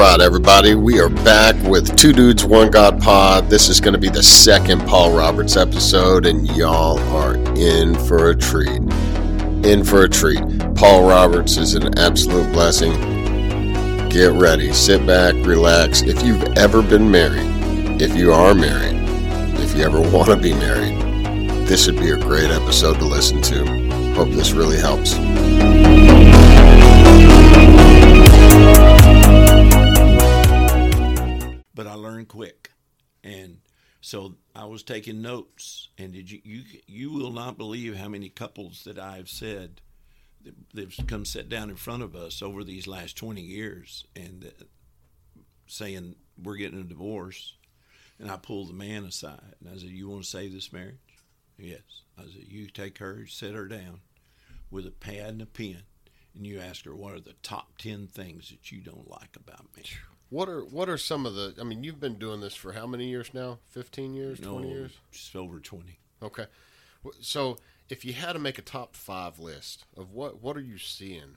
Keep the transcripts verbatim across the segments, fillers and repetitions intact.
right, everybody, we are back with Two Dudes, One God Pod. This is going to be the second Paul Roberts episode, and y'all are in for a treat. In for a treat. Paul Roberts is an absolute blessing. Get ready. Sit back, relax. If you've ever been married, if you are married, if you ever want to be married, this would be a great episode to listen to. Hope this really helps. But I learned quick, and so I was taking notes. And did you you you will not believe how many couples that I've said that they've come sit down in front of us over these last twenty years and uh, saying we're getting a divorce, and I pulled the man aside and I said, "You want to save this marriage?" Yes. I said, "You take her, sit her down with a pad and a pen, and you ask her what are the top ten things that you don't like about me." What are what are some of the, I mean, you've been doing this for how many years now? fifteen years, no, twenty years? Just over twenty. Okay. So if you had to make a top five list of what, what are you seeing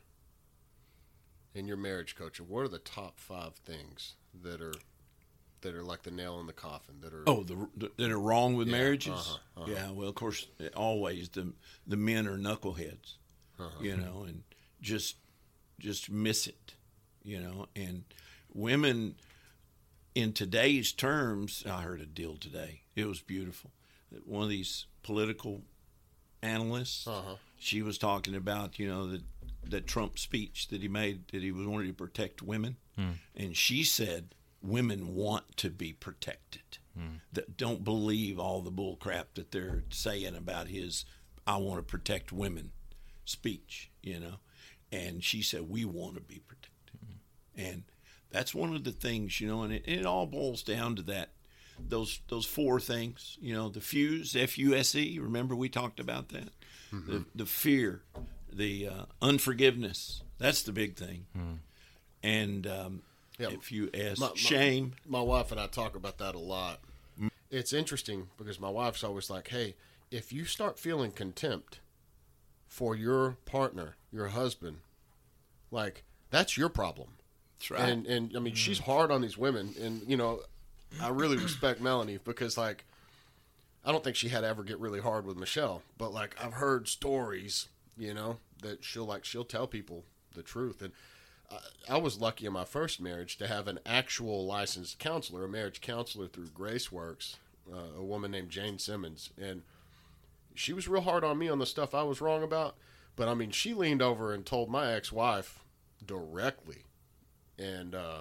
in your marriage coaching, what are the top five things that are that are like the nail in the coffin? That are Oh, the, the, that are wrong with yeah, marriages? Uh-huh, uh-huh. Yeah, well, of course, always the the men are knuckleheads, uh-huh. you know, and just just miss it, you know, and women in today's terms, I heard a deal today. It was beautiful. One of these political analysts, uh-huh. she was talking about, you know, that that Trump speech that he made, that he was wanting to protect women. Hmm. And she said, women want to be protected. Hmm. That don't believe all the bull crap that they're saying about his I want to protect women speech, you know. And she said, we want to be protected. Hmm. And that's one of the things, you know, and it, it all boils down to that, those those four things, you know, the fuse, F U S E, remember we talked about that? Mm-hmm. The the fear, the uh, unforgiveness, that's the big thing. Mm. And um, yeah, if you ask my, my, shame. My wife and I talk about that a lot. Mm. It's interesting because my wife's always like, hey, if you start feeling contempt for your partner, your husband, like, that's your problem. That's right. And, and I mean, mm. she's hard on these women. And, you know, I really respect Melanie because, like, I don't think she had to ever get really hard with Michelle. But, like, I've heard stories, you know, that she'll, like, she'll tell people the truth. And I, I was lucky in my first marriage to have an actual licensed counselor, a marriage counselor through GraceWorks, uh, a woman named Jane Simmons. And she was real hard on me on the stuff I was wrong about. But, I mean, she leaned over and told my ex-wife directly. And, uh,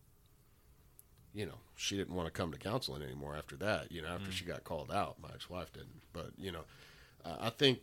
you know, she didn't want to come to counseling anymore after that, you know, after mm. she got called out. My ex-wife didn't. But, you know, uh, I think,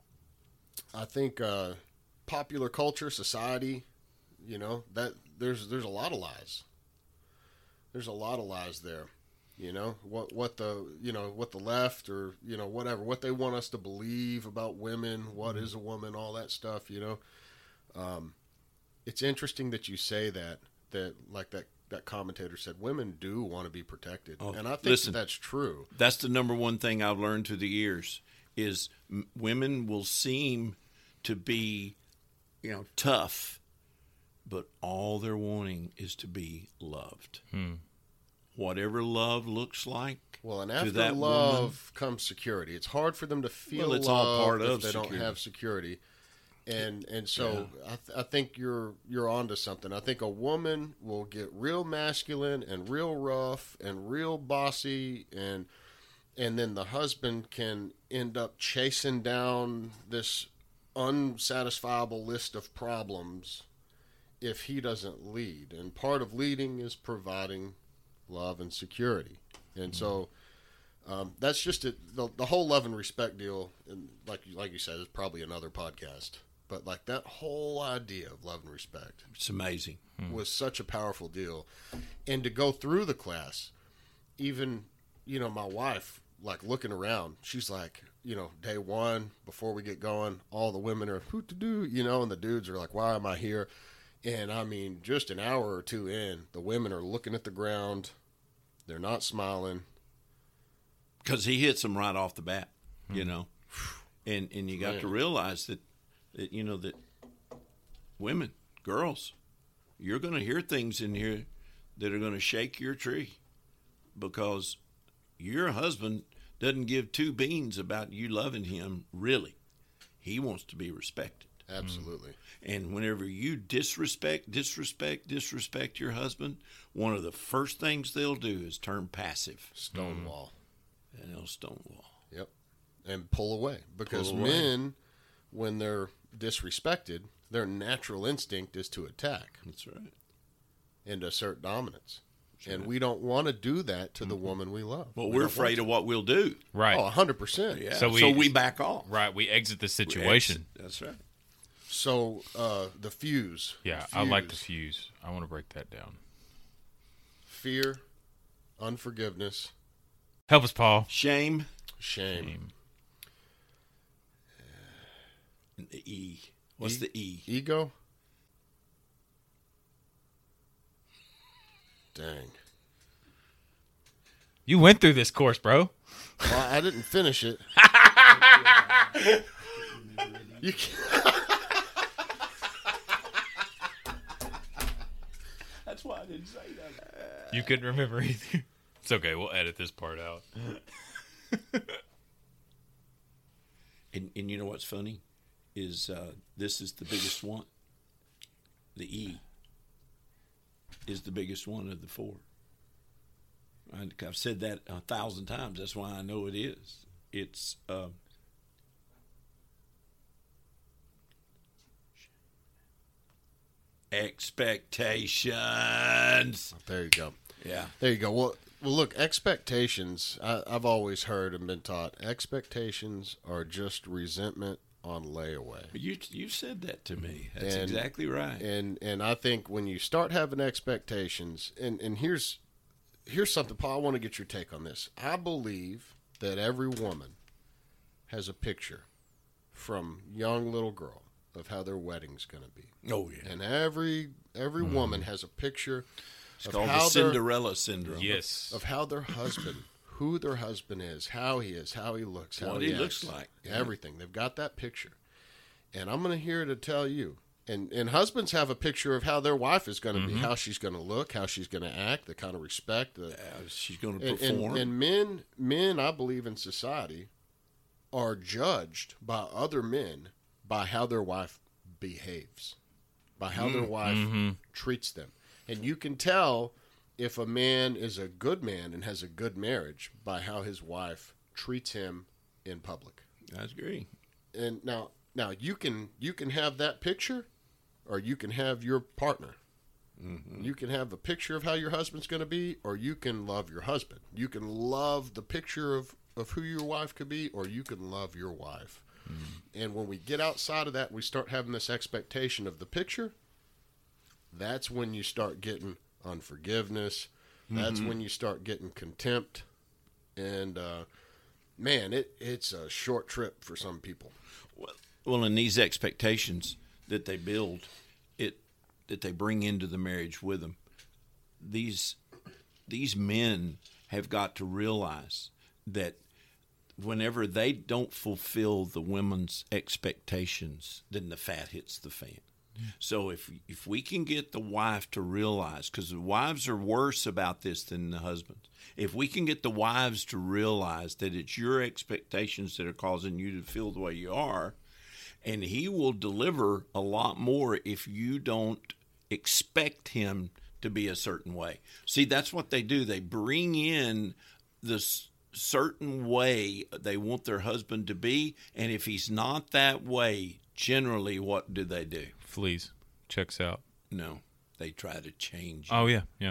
I think uh, popular culture, society, you know, that there's there's a lot of lies. There's a lot of lies there, you know, what what the, you know, what the left or, you know, whatever, what they want us to believe about women, what mm. is a woman, all that stuff, you know. Um It's interesting that you say that, that like that, that commentator said, women do want to be protected. Oh, and I think listen, that that's true. That's the number one thing I've learned through the years is m- women will seem to be, you know, tough, but all they're wanting is to be loved. Hmm. Whatever love looks like. Well, and after that love woman, comes security. It's hard for them to feel well, it's love all part if of they security. don't have security. And and so yeah. I, th- I think you're you're onto something. I think a woman will get real masculine and real rough and real bossy, and and then the husband can end up chasing down this unsatisfiable list of problems if he doesn't lead. And part of leading is providing love and security. And mm-hmm. so um, that's just it. The, the whole love and respect deal, and like like you said, is probably another podcast. But, like, that whole idea of love and respect. It's amazing. Was such a powerful deal. And to go through the class, even, you know, my wife, like, looking around, she's like, you know, day one, before we get going, all the women are, hoot-to-do, you know, and the dudes are like, why am I here? And, I mean, just an hour or two in, the women are looking at the ground. They're not smiling. Because he hits them right off the bat, you know. And, and you got Man. to realize that, that, you know, that women, girls, you're going to hear things in here that are going to shake your tree, because your husband doesn't give two beans about you loving him, really. He wants to be respected. Absolutely. And whenever you disrespect, disrespect, disrespect your husband, one of the first things they'll do is turn passive. Stonewall. And they'll stonewall. Yep. And pull away. Because Pull away. men, when they're disrespected, their natural instinct is to attack That's right. and assert dominance. That's and right. we don't want to do that to the woman we love. Well, We we're don't want afraid to. of what we'll do. Right. Oh, one hundred percent. Yeah. So So we- we, back off. Right. We exit the We situation. exit. That's right. So, uh, the fuse. Yeah, the I like the fuse. fuse. I want to break that down. Fear, unforgiveness, Help us, Paul. Shame. shame. Shame. And the E. What's E? the E? Ego? Dang. You went through this course, bro. Well, I didn't finish it. You can't. That's why I didn't say that. You couldn't remember either. It's okay. We'll edit this part out. And, and you know what's funny? Is uh, this is the biggest one. The E is the biggest one of the four. I, I've said that a thousand times. That's why I know it is. It's uh, expectations. There you go. Yeah. There you go. Well, well, look, expectations. I, I've always heard and been taught expectations are just resentment on layaway. You you said that to me. That's And- exactly right. And and I think when you start having expectations, and and here's here's something, Paul. I want to get your take on this. I believe that every woman has a picture from young little girl of how their wedding's going to be, Oh yeah. and every every woman has a picture It's of called the how their Cinderella syndrome. Yes. of how their husband, who their husband is, how he is, how he looks, how What he, he looks acts, like. Yeah. everything. They've got that picture, and I'm going to here to tell you. And and husbands have a picture of how their wife is going to be, how she's going to look, how she's going to act, the kind of respect. The, Uh, she's going to and, perform. and, and men, men, I believe in society, are judged by other men by how their wife behaves, by how their wife Mm-hmm. treats them. And you can tell if a man is a good man and has a good marriage by how his wife treats him in public. I agree. And now, now you can you can have that picture, or you can have your partner. Mm-hmm. You can have a picture of how your husband's going to be, or you can love your husband. You can love the picture of, of who your wife could be, or you can love your wife. Mm-hmm. And when we get outside of that, we start having this expectation of the picture. That's when you start getting unforgiveness. That's Mm-hmm. when you start getting contempt. And, uh, man, it it's a short trip for some people. Well, well, and these expectations that they build, it that they bring into the marriage with them, these these men have got to realize that whenever they don't fulfill the women's expectations, then the fat hits the fan. So if if we can get the wife to realize, because the wives are worse about this than the husbands, if we can get the wives to realize that it's your expectations that are causing you to feel the way you are, and he will deliver a lot more if you don't expect him to be a certain way. See, that's what they do. They bring in this certain way they want their husband to be, and if he's not that way, generally what do they do? Fleas. Checks out. No, they try to change. Oh, yeah. Yeah.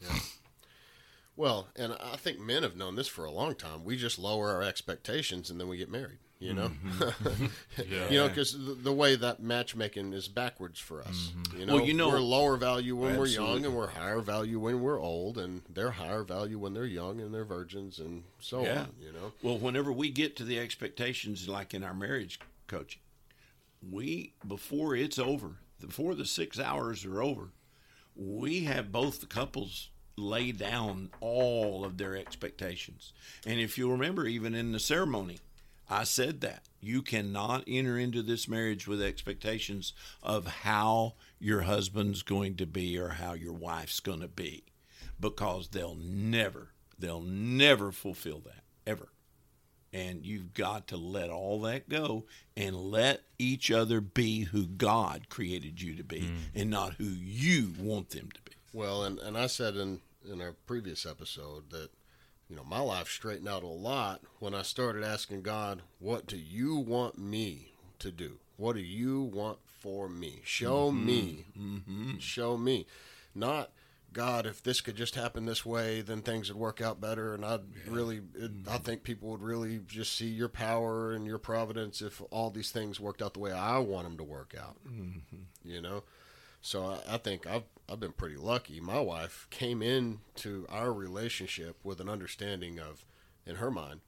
Well, and I think men have known this for a long time. We just lower our expectations and then we get married, you know? Yeah. You know, because the, the way that matchmaking is backwards for us. You know, Well, you know- we're lower value when we're young, Absolutely. and we're higher value when we're old, and they're higher value when they're young and they're virgins and so Yeah. on, you know? Well, whenever we get to the expectations, like in our marriage coaching, we, before it's over, before the six hours are over, we have both the couples lay down all of their expectations. And if you remember, even in the ceremony, I said that you cannot enter into this marriage with expectations of how your husband's going to be or how your wife's going to be. because they'll never, they'll never fulfill that, ever. And you've got to let all that go and let each other be who God created you to be mm. and not who you want them to be. Well, and, and I said in, in our previous episode that, you know, my life straightened out a lot when I started asking God, what do you want me to do? What do you want for me? Show mm-hmm. me. Mm-hmm. Show me. Not, God, if this could just happen this way, then things would work out better. And I'd yeah. really, it, mm-hmm. I think people would really just see your power and your providence if all these things worked out the way I want them to work out. Mm-hmm. You know? So I, I think I've, I've been pretty lucky. My wife came into our relationship with an understanding of, in her mind,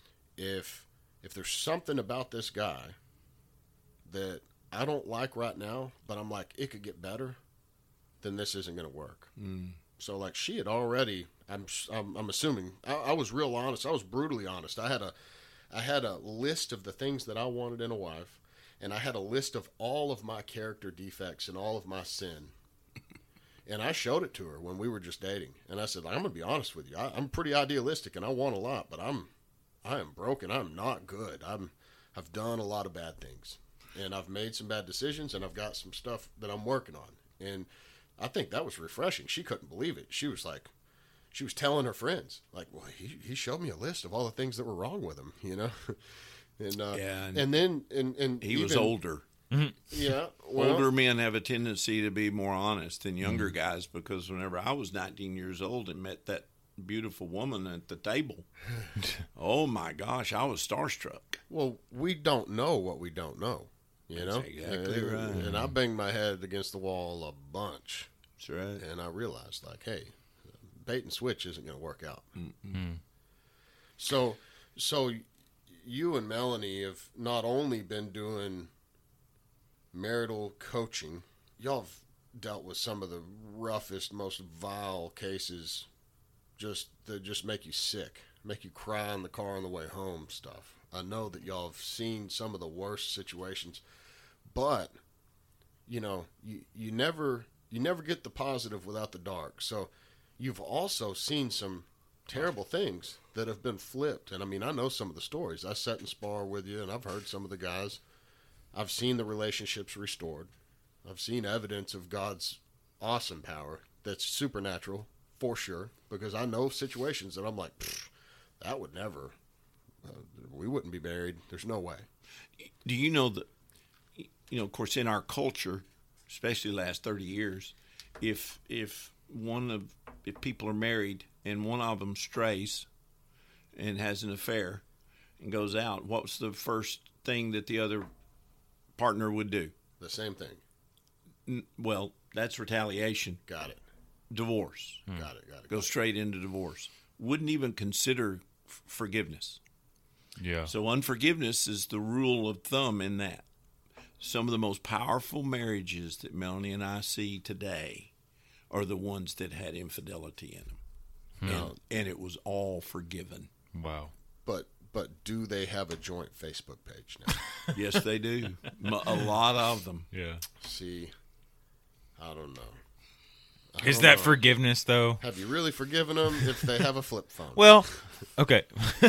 if if there's something about this guy that I don't like right now, but I'm like, it could get better, then this isn't going to work. Mm. So, like, she had already, I'm I'm, I'm assuming, I, I was real honest. I was brutally honest. I had a I had a list of the things that I wanted in a wife, and I had a list of all of my character defects and all of my sin. And I showed it to her when we were just dating. And I said, I'm going to be honest with you. I, I'm pretty idealistic, and I want a lot, but I'm I am broken. I'm not good. I'm I've done a lot of bad things. And I've made some bad decisions, and I've got some stuff that I'm working on. And I think that was refreshing. She couldn't believe it. She was like, she was telling her friends, like, well, he, he showed me a list of all the things that were wrong with him, you know? and, uh, yeah, and, and then, and, and he even, was older. Yeah. Well, older men have a tendency to be more honest than younger mm-hmm. guys, because whenever I was nineteen years old and met that beautiful woman at the table, oh my gosh, I was starstruck. Well, we don't know what we don't know. You know, that's exactly and, right. And I banged my head against the wall a bunch. That's right. And I realized, like, hey, bait and switch isn't going to work out. Mm-hmm. So, so you and Melanie have not only been doing marital coaching, y'all have dealt with some of the roughest, most vile cases, just that just make you sick, make you cry in the car on the way home. Stuff. I know that y'all have seen some of the worst situations. But, you know, you, you never you never get the positive without the dark. So you've also seen some terrible things that have been flipped. And, I mean, I know some of the stories. I sat and spar with you, and I've heard some of the guys. I've seen the relationships restored. I've seen evidence of God's awesome power that's supernatural, for sure, because I know situations that I'm like, that would never, uh, we wouldn't be married. There's no way. Do you know that? You know, of course, in our culture, especially the last thirty years, if if one of if people are married and one of them strays and has an affair and goes out, what's the first thing that the other partner would do? The same thing. N- well, that's retaliation. Got it. Divorce. Hmm. Got it. Got it. Go got straight into divorce. Wouldn't even consider f- forgiveness. Yeah. So unforgiveness is the rule of thumb in that. Some of the most powerful marriages that Melanie and I see today are the ones that had infidelity in them. Hmm. And, and it was all forgiven. Wow. But but do they have a joint Facebook page now? Yes, they do. A lot of them. Yeah. See, I don't know. I Is don't that know. forgiveness, though? Have you really forgiven them if they have a flip phone? Well, okay.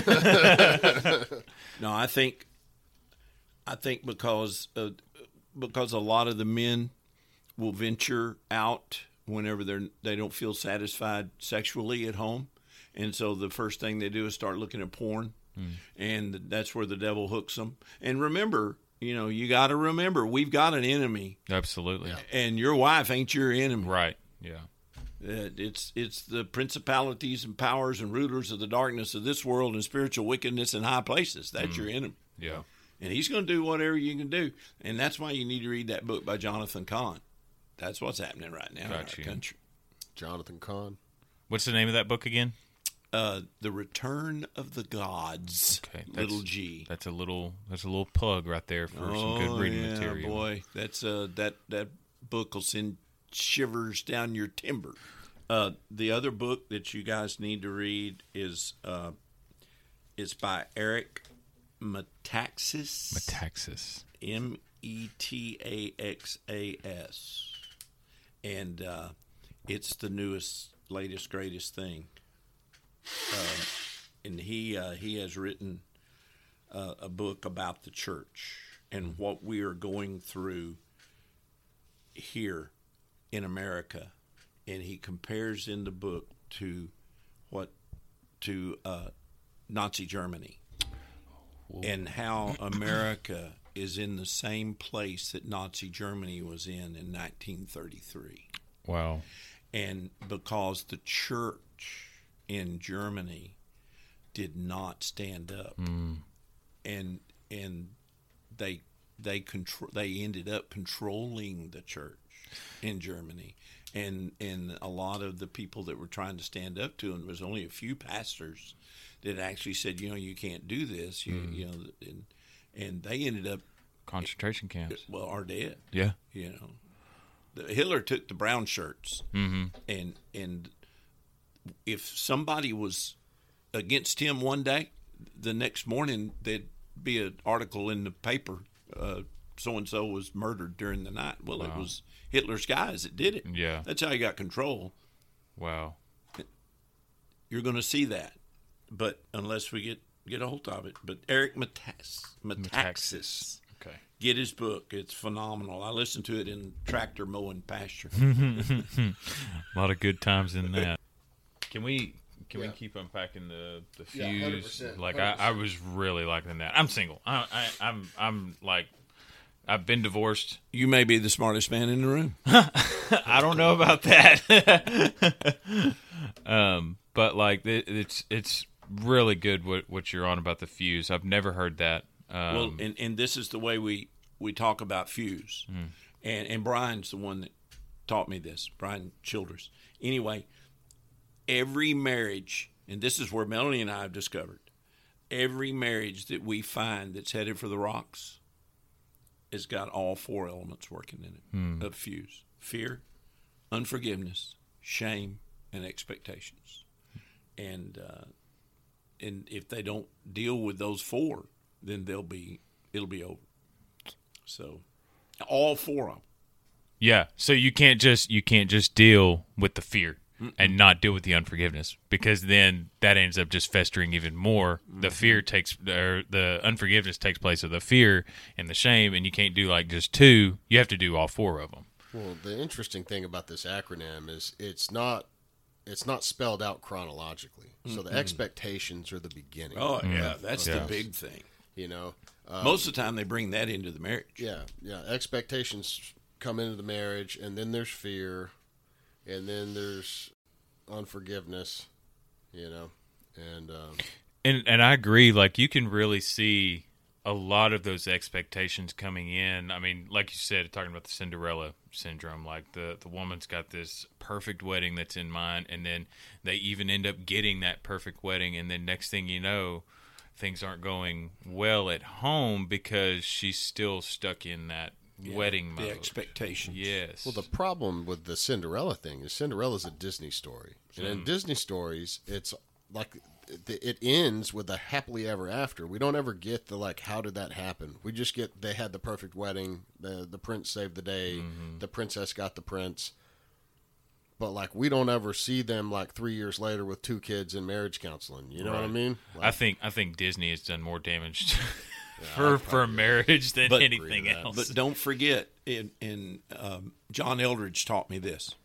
No, I think... I think because uh, because a lot of the men will venture out whenever they're they don't feel satisfied sexually at home, and so the first thing they do is start looking at porn, mm. and that's where the devil hooks them. And remember, you know, you got to remember we've got an enemy. Absolutely. And your wife ain't your enemy. Right. Yeah. Uh, it's it's the principalities and powers and rulers of the darkness of this world and spiritual wickedness in high places. That's mm. your enemy. Yeah. And he's going to do whatever you can do. And that's why you need to read that book by Jonathan Cahn. That's what's happening right now Got in you. our country. Jonathan Cahn. What's the name of that book again? Uh, The Return of the Gods. Okay, little G. That's a little. That's a little plug right there for oh, some good reading yeah, material. boy, that's uh, that that book will send shivers down your timber. Uh, the other book that you guys need to read is uh, is by Eric Metaxas. Metaxas. M E T A X A S. And uh, it's the newest, latest, greatest thing. Um, and he uh, he has written uh, a book about the church and what we are going through here in America, and he compares in the book to what to uh, Nazi Germany. And how America is in the same place that Nazi Germany was in in nineteen thirty-three. Wow. And because the church in Germany did not stand up, Mm. and and they they control they ended up controlling the church in Germany, and and a lot of the people that were trying to stand up to them, there was only a few pastors that actually said, you know, you can't do this, you, Mm. you know, and and they ended up Concentration camps. well are dead. Yeah. You know, the, Hitler took the brown shirts, Mm-hmm. and and if somebody was against him one day, the next morning there'd be an article in the paper, uh, so and so was murdered during the night. Well, it Wow. was Hitler's guys that did it. Yeah. That's how he got control. Wow. You're going to see that, but unless we get get a hold of it. But Eric Metaxas, Metaxas, Okay. get his book. It's phenomenal. I listened to it in tractor mowing pasture. A lot of good times in that. Can we can Yeah. we keep unpacking the the Yeah, fuse? one hundred percent, Like one I, hundred I percent. was really liking that. I'm single. I, I I'm I'm like I've been divorced. You may be the smartest man in the room. I don't know about that. um, but like it, it's it's really good what what you're on about the fuse. I've never heard that. Um, Well, and, and this is the way we, we talk about fuse. And and Brian's the one that taught me this, Brian Childress. Anyway, every marriage, and this is where Melanie and I have discovered, every marriage that we find that's headed for the rocks has got all four elements working in it of fuse: fear, unforgiveness, shame, and expectations. And uh, and if they don't deal with those four, then they'll be it'll be over. So all four of them. yeah. So you can't just you can't just deal with the fear and not deal with the unforgiveness, because then that ends up just festering even more. The fear takes or the unforgiveness takes place of the fear and the shame, and you can't do like just two. You have to do all four of them. Well, the interesting thing about this acronym is it's not it's not spelled out chronologically. So the expectations are the beginning. Oh yeah, that's Yeah. the big thing. You know, uh, Most of the time they bring that into the marriage. yeah, yeah. Expectations come into the marriage, and then there's fear, and then there's unforgiveness. You know, and um, And and I agree. Like you can really see a lot of those expectations coming in. I mean, like you said, talking about the Cinderella syndrome. Like the the woman's got this perfect wedding that's in mind, and then they even end up getting that perfect wedding, and then next thing you know, things aren't going well at home because she's still stuck in that Yeah, wedding the mode. expectations. Yes. well, the problem with the Cinderella thing is Cinderella's a Disney story, and in Disney stories, it's like it it ends with a happily ever after. We don't ever get the like, how did that happen? We just get they had the perfect wedding, the the prince saved the day, the princess got the prince. But like we don't ever see them like three years later with two kids in marriage counseling. You know what I Right. mean? I think I think Disney has done more damage for for marriage than But- anything Agree with that. else. But don't forget, in, in um, John Eldridge taught me this,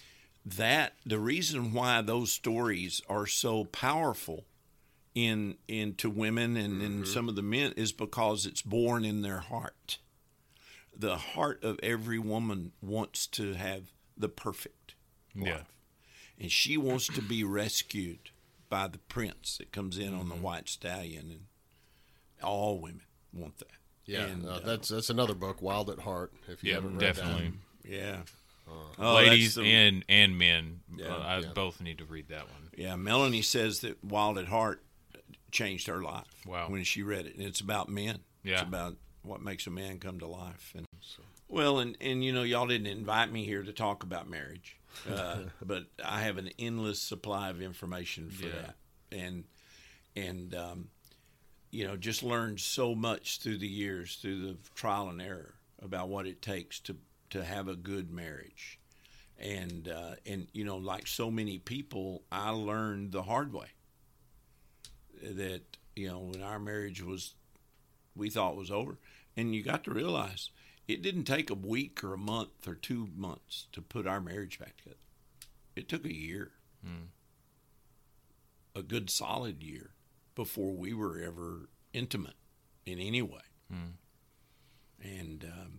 that the reason why those stories are so powerful in into women and in some of the men is because it's born in their heart. The heart of every woman wants to have the perfect life. Yeah. And she wants to be rescued by the prince that comes in on the white stallion, and all women want that. yeah, And, uh, uh, that's that's another book, Wild at Heart. If you yeah, haven't read definitely. Yeah. Oh, Ladies that's the- and and men, Yeah, uh, I yeah. both need to read that one. Yeah, Melanie says that Wild at Heart changed her life. Wow. When she read it, and it's about men. Yeah. It's about what makes a man come to life. And well, and and you know, y'all didn't invite me here to talk about marriage, uh, but I have an endless supply of information for Yeah. that, and and um, you know, just learned so much through the years, through the trial and error about what it takes to to have a good marriage. And, uh, and you know, like so many people, I learned the hard way that, you know, when our marriage was, we thought was over. And you got to realize it didn't take a week or a month or two months to put our marriage back together. It took a year, mm. a good solid year before we were ever intimate in any way. Mm. And um,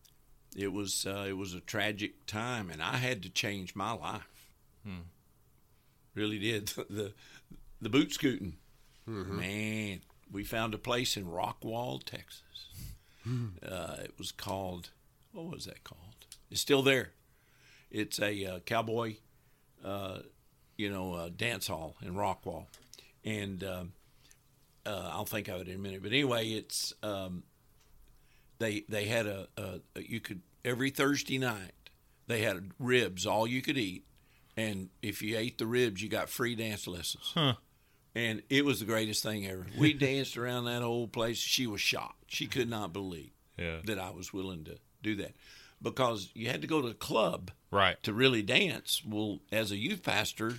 it was uh, it was a tragic time, and I had to change my life. Mm. Really did. the the boot scooting, mm-hmm. man. We found a place in Rockwall, Texas. Uh, it was called, what was that called? It's still there. It's a uh, cowboy, uh, you know, uh, dance hall in Rockwall. And um, uh, I'll think of it in a minute. But anyway, it's um, they they had a, a, a, you could, every Thursday night, they had ribs, all you could eat. And if you ate the ribs, you got free dance lessons. Huh. And it was the greatest thing ever. We danced around that old place. She was shocked. She could not believe yeah. that I was willing to do that. Because you had to go to a club right. to really dance. Well, as a youth pastor,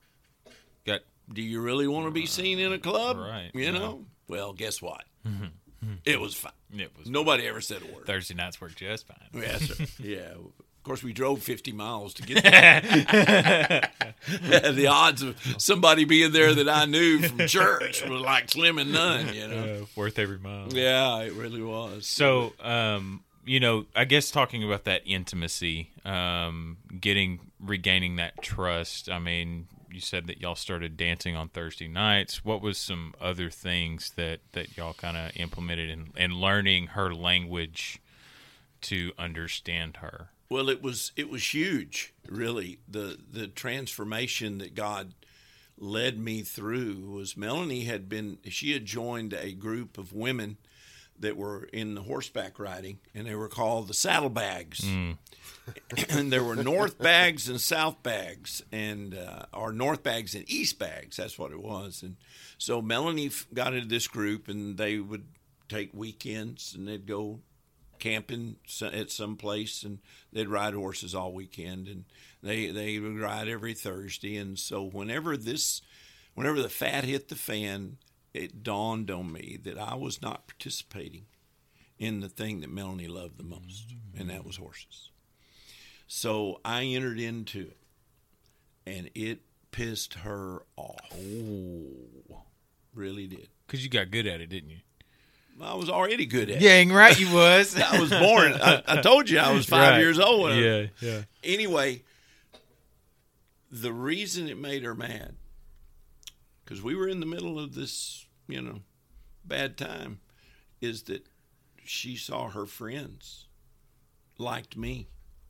got do you really want to be seen in a club? Right. You know? Yeah. Well, guess what? It was fine. It was Nobody fine. ever said a word. Thursday nights worked just fine. Yes, sir. Yeah. Of course, we drove fifty miles to get there. The odds of somebody being there that I knew from church was like slim and none, you know. Uh, worth every mile. Yeah, it really was. So, um, you know, I guess talking about that intimacy, um, getting, regaining that trust, I mean, you said that y'all started dancing on Thursday nights. What was some other things that, that y'all kind of implemented in, in learning her language to understand her? Well, it was it was huge, really. The the transformation that God led me through was Melanie had been she had joined a group of women that were in the horseback riding, and they were called the Saddlebags. Mm. And there were North Bags and South Bags, and uh, or North Bags and East Bags. That's what it was. And so Melanie got into this group, and they would take weekends, and they'd go camping at some place, and they'd ride horses all weekend, and they they would ride every Thursday. And so whenever this whenever the fat hit the fan, it dawned on me that I was not participating in the thing that Melanie loved the most, mm-hmm. and that was horses. So I entered into it, and it pissed her off. Oh, really did. Because you got good at it, didn't you? I was already good at it. Dang right you was. I was born. I, I told you I was five right. years old. When yeah, I, yeah. Anyway, the reason it made her mad, because we were in the middle of this, you know, bad time, is that she saw her friends liked me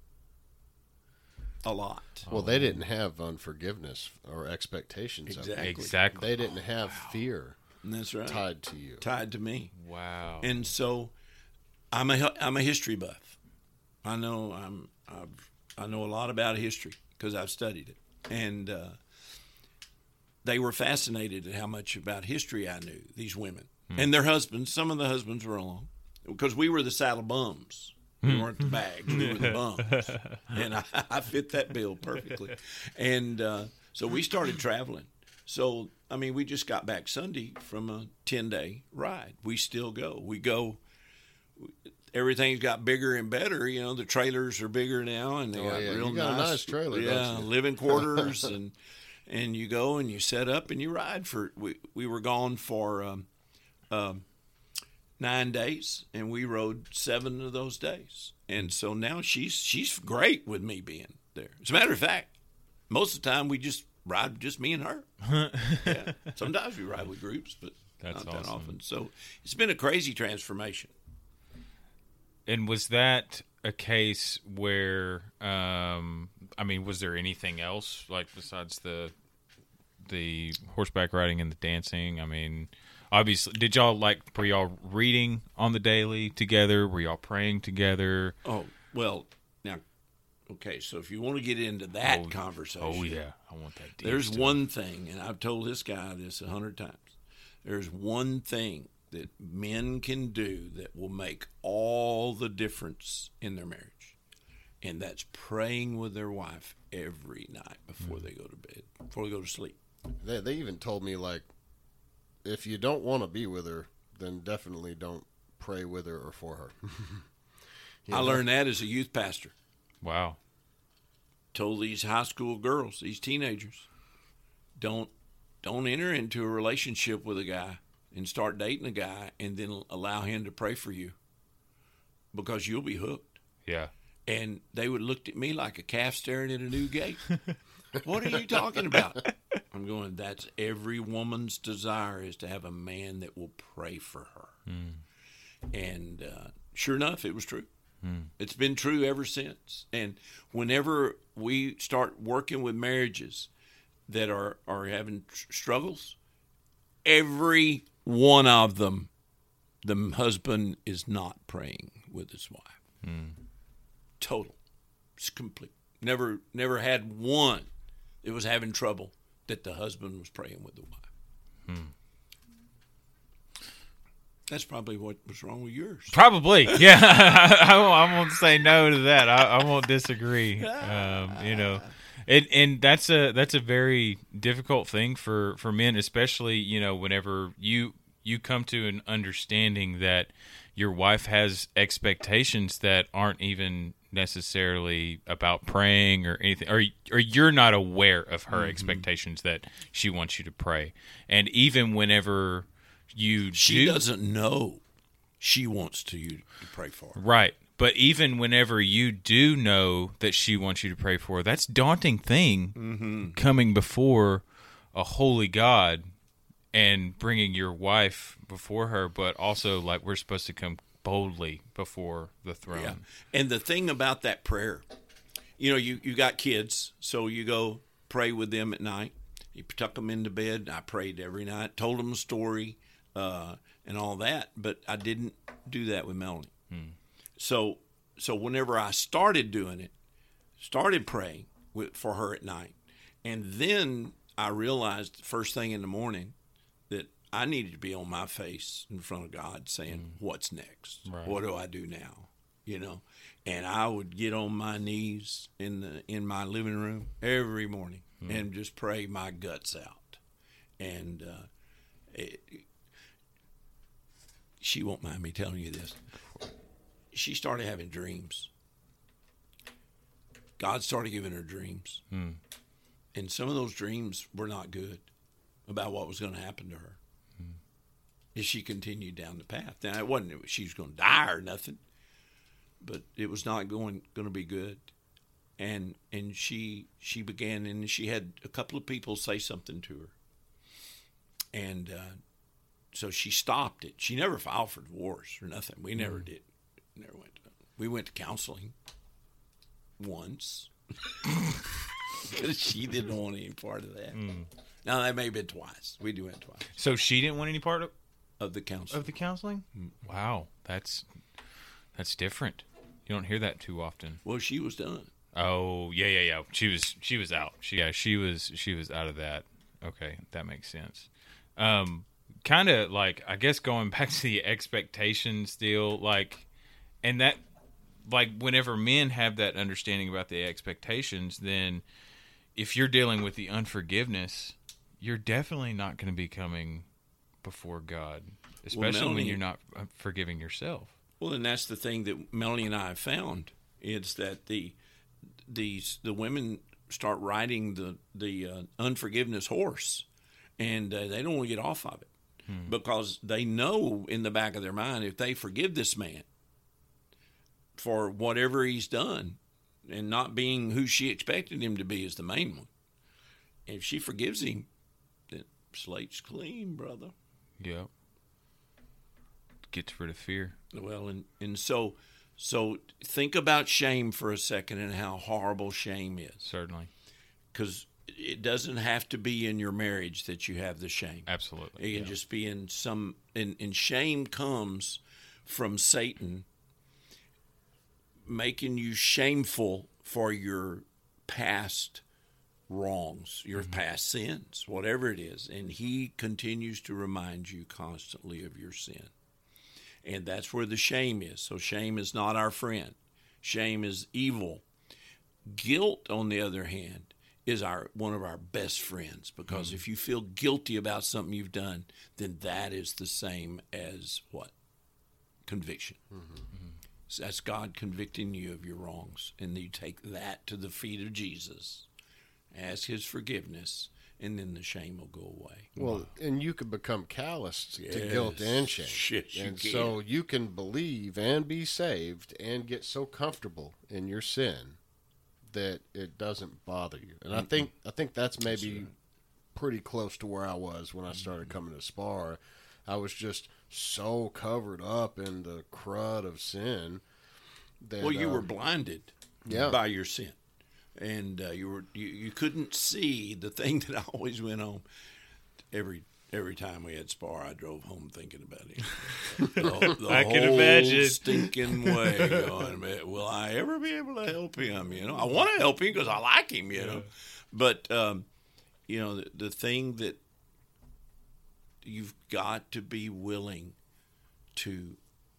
a lot. Well, they didn't have unforgiveness or expectations. Exactly. Of it. Exactly. They didn't have oh, wow. fear. That's right. Tied to you. Tied to me. Wow. And so I'm a I'm a history buff. I know I'm I've, I know a lot about history because I've studied it. And uh, they were fascinated at how much about history I knew, these women. Hmm. And their husbands, some of the husbands were along. Because we were the saddle bums. We weren't the bags. We were the bums. And I, I fit that bill perfectly. And uh, so we started traveling. So, I mean, we just got back Sunday from a ten-day ride. We still go. We go. Everything's got bigger and better. You know, the trailers are bigger now, and they oh, got yeah. real you got nice, a nice trailer. yeah, don't you? living quarters, and and you go and you set up and you ride for. We we were gone for um, um, nine days, and we rode seven of those days. And so now she's she's great with me being there. As a matter of fact, most of the time we just ride just me and her. Yeah. Sometimes we ride with groups, but That's not awesome. that often. So it's been a crazy transformation. And was that a case where, um, I mean, was there anything else like besides the the horseback riding and the dancing? I mean, obviously, did y'all like were y'all reading on the daily together? Were y'all praying together? Oh well, now, okay. So if you want to get into that oh, conversation, oh yeah, I want that. deep There's stuff. one thing, and I've told this guy this a hundred times. There's one thing that men can do that will make all the difference in their marriage, and that's praying with their wife every night before they go to bed, before they go to sleep. They, they even told me, like, if you don't want to be with her, then definitely don't pray with her or for her. I know? learned that as a youth pastor. Wow. Told these high school girls, these teenagers, don't don't enter into a relationship with a guy and start dating a guy and then allow him to pray for you, because you'll be hooked. Yeah. And they would look at me like a calf staring at a new gate. What are you talking about? I'm going, that's every woman's desire, is to have a man that will pray for her. Mm. And uh, sure enough, it was true. Mm. It's been true ever since. And whenever we start working with marriages that are, are having tr- struggles, every one of them, the husband is not praying with his wife. Mm. Total. It's complete. Never, never had one that was having trouble that the husband was praying with the wife. Hmm. That's probably what was wrong with yours. Probably, yeah. I, won't, I won't say no to that. I, I won't disagree. Um, you know, and and that's a that's a very difficult thing for, for men, especially, you know, whenever you you come to an understanding that your wife has expectations that aren't even necessarily about praying or anything, or or you're not aware of her mm-hmm. expectations that she wants you to pray. And even whenever you she do, doesn't know she wants to you to pray for her. Right. But even whenever you do know that she wants you to pray for her, that's a daunting thing, mm-hmm. coming before a holy God and bringing your wife before her, but also, like, we're supposed to come boldly before the throne. Yeah. And the thing about that prayer, you know, you, you got kids, so you go pray with them at night. You tuck them into bed. I prayed every night, told them a story, uh, and all that, but I didn't do that with Melanie. Hmm. So so whenever I started doing it, started praying with, for her at night, and then I realized first thing in the morning that I needed to be on my face in front of God saying, mm. what's next? Right. What do I do now? You know, and I would get on my knees in the in my living room every morning mm. and just pray my guts out. And uh, it, she won't mind me telling you this. She started having dreams. God started giving her dreams. Mm. And some of those dreams were not good about what was going to happen to her mm. if she continued down the path. Now, it wasn't she was going to die or nothing, but it was not going going to be good. And and she she began, and she had a couple of people say something to her. And uh, so she stopped it. She never filed for divorce or nothing. We never mm. did. Never went to, we went to counseling once. She didn't want any part of that. Mm. Now, that may have been twice. We do went twice. So she didn't want any part of of the counseling. Of the counseling? Mm. Wow, that's that's different. You don't hear that too often. Well, she was done. Oh yeah, yeah, yeah. She was she was out. She, yeah, she was she was out of that. Okay, that makes sense. Um, kind of like, I guess, going back to the expectations deal, like, and that, like, whenever men have that understanding about the expectations, then if you're dealing with the unforgiveness, you're definitely not going to be coming before God, especially well, Melanie, when you're not forgiving yourself. Well, and that's the thing that Melanie and I have found, is that the these the women start riding the the uh, unforgiveness horse, and uh, they don't want to get off of it hmm. because they know in the back of their mind, if they forgive this man for whatever he's done and not being who she expected him to be is the main one. If she forgives him, then slate's clean, brother. Yeah. Gets rid of fear. Well, and, and so so think about shame for a second and how horrible shame is. Certainly. Because it doesn't have to be in your marriage that you have the shame. Absolutely. It can yeah. just be in some, and, and shame comes from Satan making you shameful for your past wrongs, your mm-hmm. past sins, whatever it is. And he continues to remind you constantly of your sin. And that's where the shame is. So shame is not our friend. Shame is evil. Guilt, on the other hand, is our one of our best friends, because mm-hmm. if you feel guilty about something you've done, then that is the same as what? Conviction. Mm-hmm. So that's God convicting you of your wrongs, and you take that to the feet of Jesus, ask his forgiveness, and then the shame will go away. Well, and you can become calloused yes. to guilt and shame. Shit, and you so you can believe and be saved and get so comfortable in your sin that it doesn't bother you. And mm-hmm. I think I think that's maybe that's right. pretty close to where I was when I started mm-hmm. coming to Spar. I was just so covered up in the crud of sin that well, you uh, were blinded yeah. by your sin. And uh, you were you, you couldn't see the thing that I always went home every every time we had Spar. I drove home thinking about it. The, the I whole can imagine stinking way. Going, will I ever be able to help him? You know, I want to help him because I like him. You know, but um, you know the, the thing that you've got to be willing to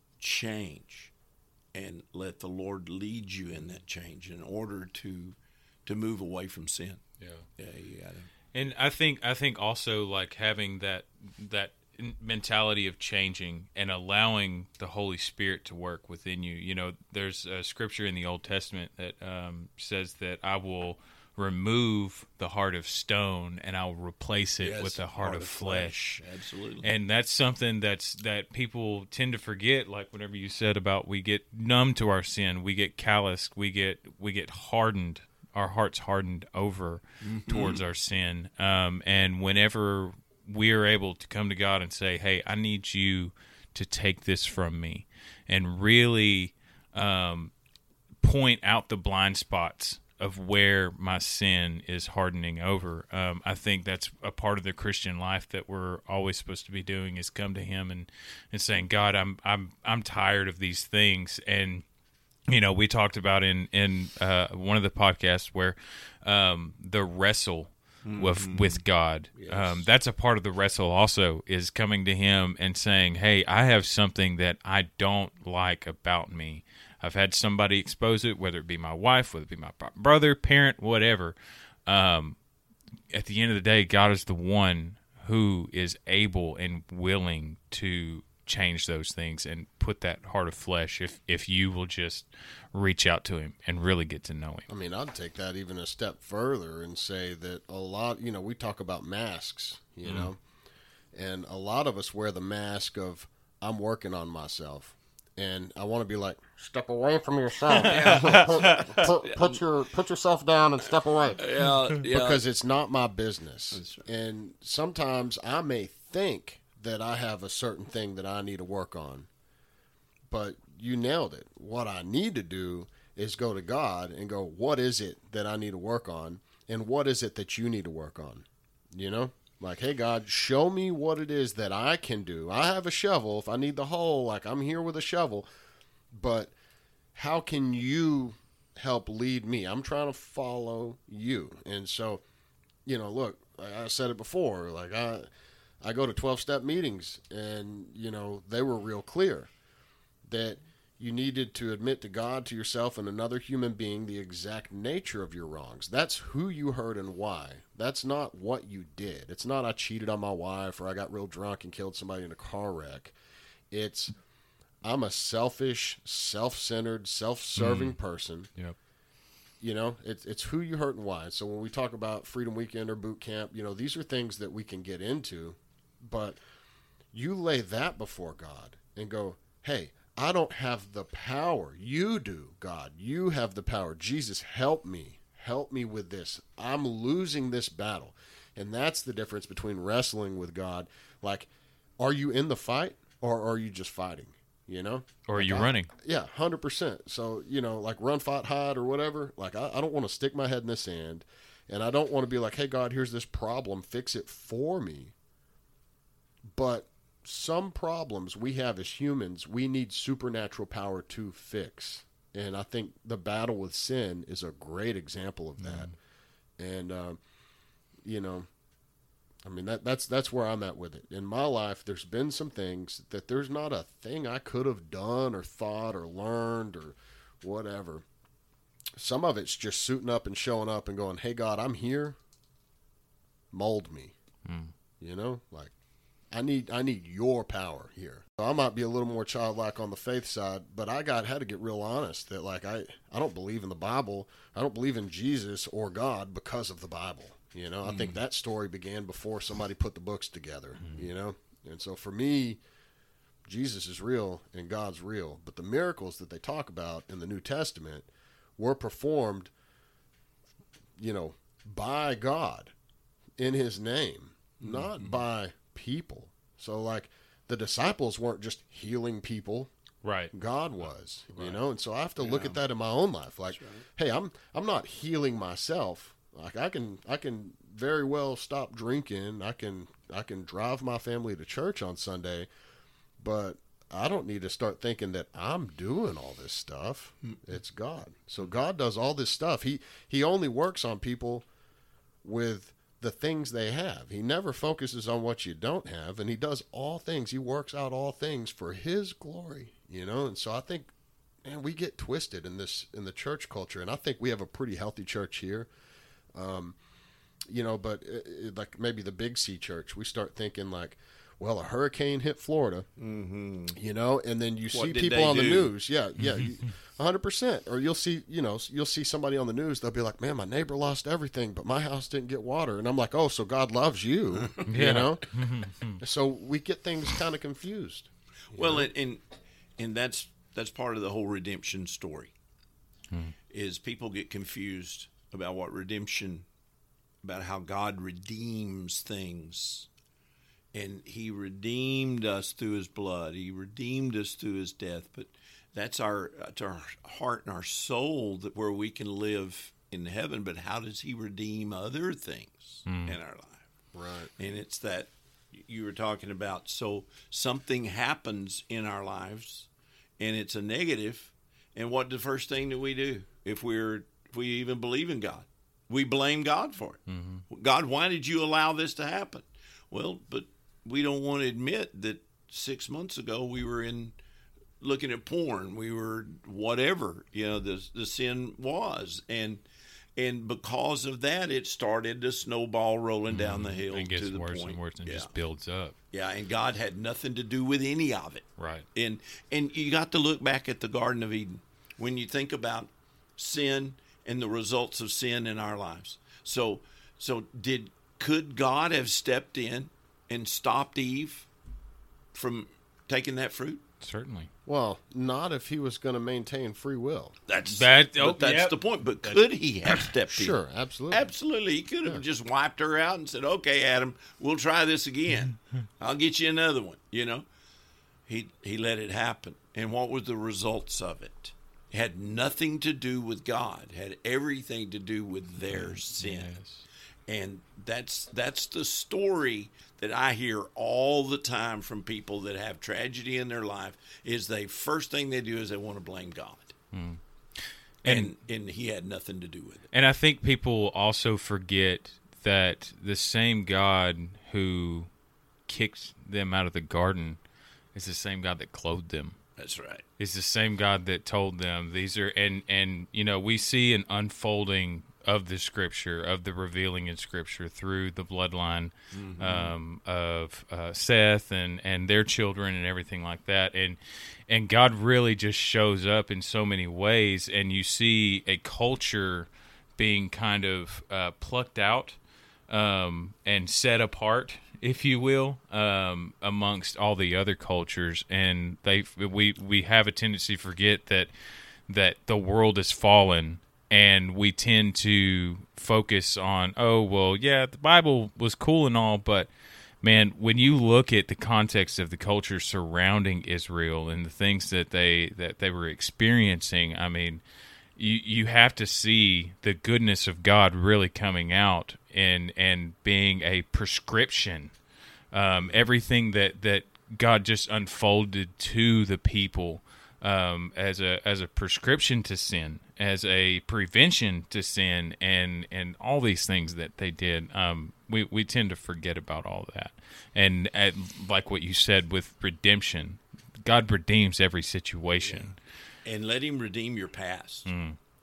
change and let the Lord lead you in that change in order to to move away from sin. Yeah, yeah, you got to. And I think I think also like having that that mentality of changing and allowing the Holy Spirit to work within you. You know, there's a scripture in the Old Testament that um, says that I will remove the heart of stone and I'll replace it yes, with a heart, heart of, of flesh. flesh. Absolutely. And that's something that's that people tend to forget. Like whatever you said about we get numb to our sin, we get calloused, we get we get hardened. Our hearts hardened over mm-hmm. towards our sin. Um, and whenever we are able to come to God and say, hey, I need you to take this from me, and really um, point out the blind spots of where my sin is hardening over. Um, I think that's a part of the Christian life that we're always supposed to be doing, is come to him and, and saying, God, I'm I'm I'm tired of these things. And you know, we talked about in in uh, one of the podcasts where um, the wrestle mm-hmm. with with God. Yes. Um, that's a part of the wrestle. Also, is coming to Him and saying, "Hey, I have something that I don't like about me. I've had somebody expose it, whether it be my wife, whether it be my brother, parent, whatever. Um, at the end of the day, God is the one who is able and willing to change those things and put that heart of flesh if if you will just reach out to him and really get to know him." I mean, I'd take that even a step further and say that a lot, you know, we talk about masks, you mm. know, and a lot of us wear the mask of, I'm working on myself. And I want to be like, step away from yourself. put, put, put your put yourself down and step away. Yeah, yeah. Because it's not my business. Right. And sometimes I may think that I have a certain thing that I need to work on. But you nailed it. What I need to do is go to God and go, what is it that I need to work on? And what is it that you need to work on? You know? Like, hey, God, show me what it is that I can do. I have a shovel. If I need the hole, like, I'm here with a shovel. But how can you help lead me? I'm trying to follow you. And so, you know, look, I said it before. Like, I I go to twelve-step meetings, and, you know, they were real clear that you needed to admit to God, to yourself, and another human being the exact nature of your wrongs. That's who you hurt and why. That's not what you did. It's not I cheated on my wife or I got real drunk and killed somebody in a car wreck. It's I'm a selfish, self-centered, self-serving mm. person. Yep. You know, it's it's who you hurt and why. So when we talk about Freedom Weekend or boot camp, you know, these are things that we can get into, but you lay that before God and go, hey, I don't have the power. You do, God. You have the power. Jesus, help me. Help me with this. I'm losing this battle. And that's the difference between wrestling with God. Like, are you in the fight or are you just fighting? You know? Or are like you I, running? Yeah, one hundred percent. So, you know, like run, fight, hide or whatever. Like, I, I don't want to stick my head in the sand. And I don't want to be like, hey, God, here's this problem. Fix it for me. But some problems we have as humans, we need supernatural power to fix. And I think the battle with sin is a great example of that. Mm. And, um, you know, I mean, that that's that's where I'm at with it. In my life, there's been some things that there's not a thing I could have done or thought or learned or whatever some of it's just suiting up and showing up and going, hey, God, I'm here. Mold me. Mm. You know, like I need I need your power here. So I might be a little more childlike on the faith side, but I got had to get real honest that like I, I don't believe in the Bible. I don't believe in Jesus or God because of the Bible. You know, mm. I think that story began before somebody put the books together, mm. you know? And so for me, Jesus is real and God's real. But the miracles that they talk about in the New Testament were performed, you know, by God in his name, mm-hmm. not by people. So like the disciples weren't just healing people. Right. God was, right. you know? And so I have to yeah. look at that in my own life. Like, right. hey, I'm I'm not healing myself. Like I can I can very well stop drinking. I can I can drive my family to church on Sunday, but I don't need to start thinking that I'm doing all this stuff. Mm-hmm. It's God. So God does all this stuff. He he only works on people with the things they have. He never focuses on what you don't have, and he does all things. He works out all things for his glory, you know? And so I think, man, we get twisted in this, in the church culture, and I think we have a pretty healthy church here. Um, you know, but it, it, like maybe the Big C church, we start thinking like, well, a hurricane hit Florida, mm-hmm. you know, and then you what see people on do? the news. Yeah, yeah, you, one hundred percent. Or you'll see, you know, you'll see somebody on the news. They'll be like, man, my neighbor lost everything, but my house didn't get water. And I'm like, oh, so God loves you, you know? So we get things kind of confused. Well, and, and and that's that's part of the whole redemption story, hmm. is people get confused about what redemption, about how God redeems things. And he redeemed us through his blood. He redeemed us through his death. But that's our, that's our heart and our soul, that where we can live in heaven. But how does he redeem other things mm. in our life? Right. And it's that you were talking about. So something happens in our lives, and it's a negative. And what the first thing that we do if we're if we even believe in God? We blame God for it. Mm-hmm. God, why did you allow this to happen? Well, but we don't want to admit that six months ago we were in looking at porn. We were whatever, you know, the the sin was. And and because of that, it started to snowball rolling mm-hmm. down the hill. It gets to the worse point. and worse and yeah. just builds up. Yeah, and God had nothing to do with any of it. Right. And and you got to look back at the Garden of Eden when you think about sin and the results of sin in our lives. So so did could God have stepped in and stopped Eve from taking that fruit? Certainly. Well, not if he was going to maintain free will. That's that, oh, but that's yep. the point. But could he have stepped in? Sure, absolutely. Absolutely. He could have yeah. just wiped her out and said, okay, Adam, we'll try this again. I'll get you another one, you know. He he let it happen. And what were the results of it? It had nothing to do with God. It had everything to do with their sin. Yes. And that's that's the story that I hear all the time from people that have tragedy in their life, is they first thing they do is they want to blame God. Mm. And, and and he had nothing to do with it. And I think people also forget that the same God who kicked them out of the garden is the same God that clothed them. That's right. It's the same God that told them these are, and, and you know, we see an unfolding of the Scripture, of the revealing in Scripture through the bloodline mm-hmm. um, of uh, Seth and, and their children and everything like that. And and God really just shows up in so many ways, and you see a culture being kind of uh, plucked out um, and set apart, if you will, um, amongst all the other cultures. And they we we have a tendency to forget that that the world is fallen. And we tend to focus on, oh, well, yeah, the Bible was cool and all, but, man, when you look at the context of the culture surrounding Israel and the things that they that they were experiencing, I mean, you you have to see the goodness of God really coming out and and being a prescription. Um, everything that, that God just unfolded to the people um, as a as a prescription to sin, as a prevention to sin, and, and all these things that they did. Um, we, we tend to forget about all that. And uh, like what you said with redemption, God redeems every situation. Yeah. And let him redeem your past. Mm.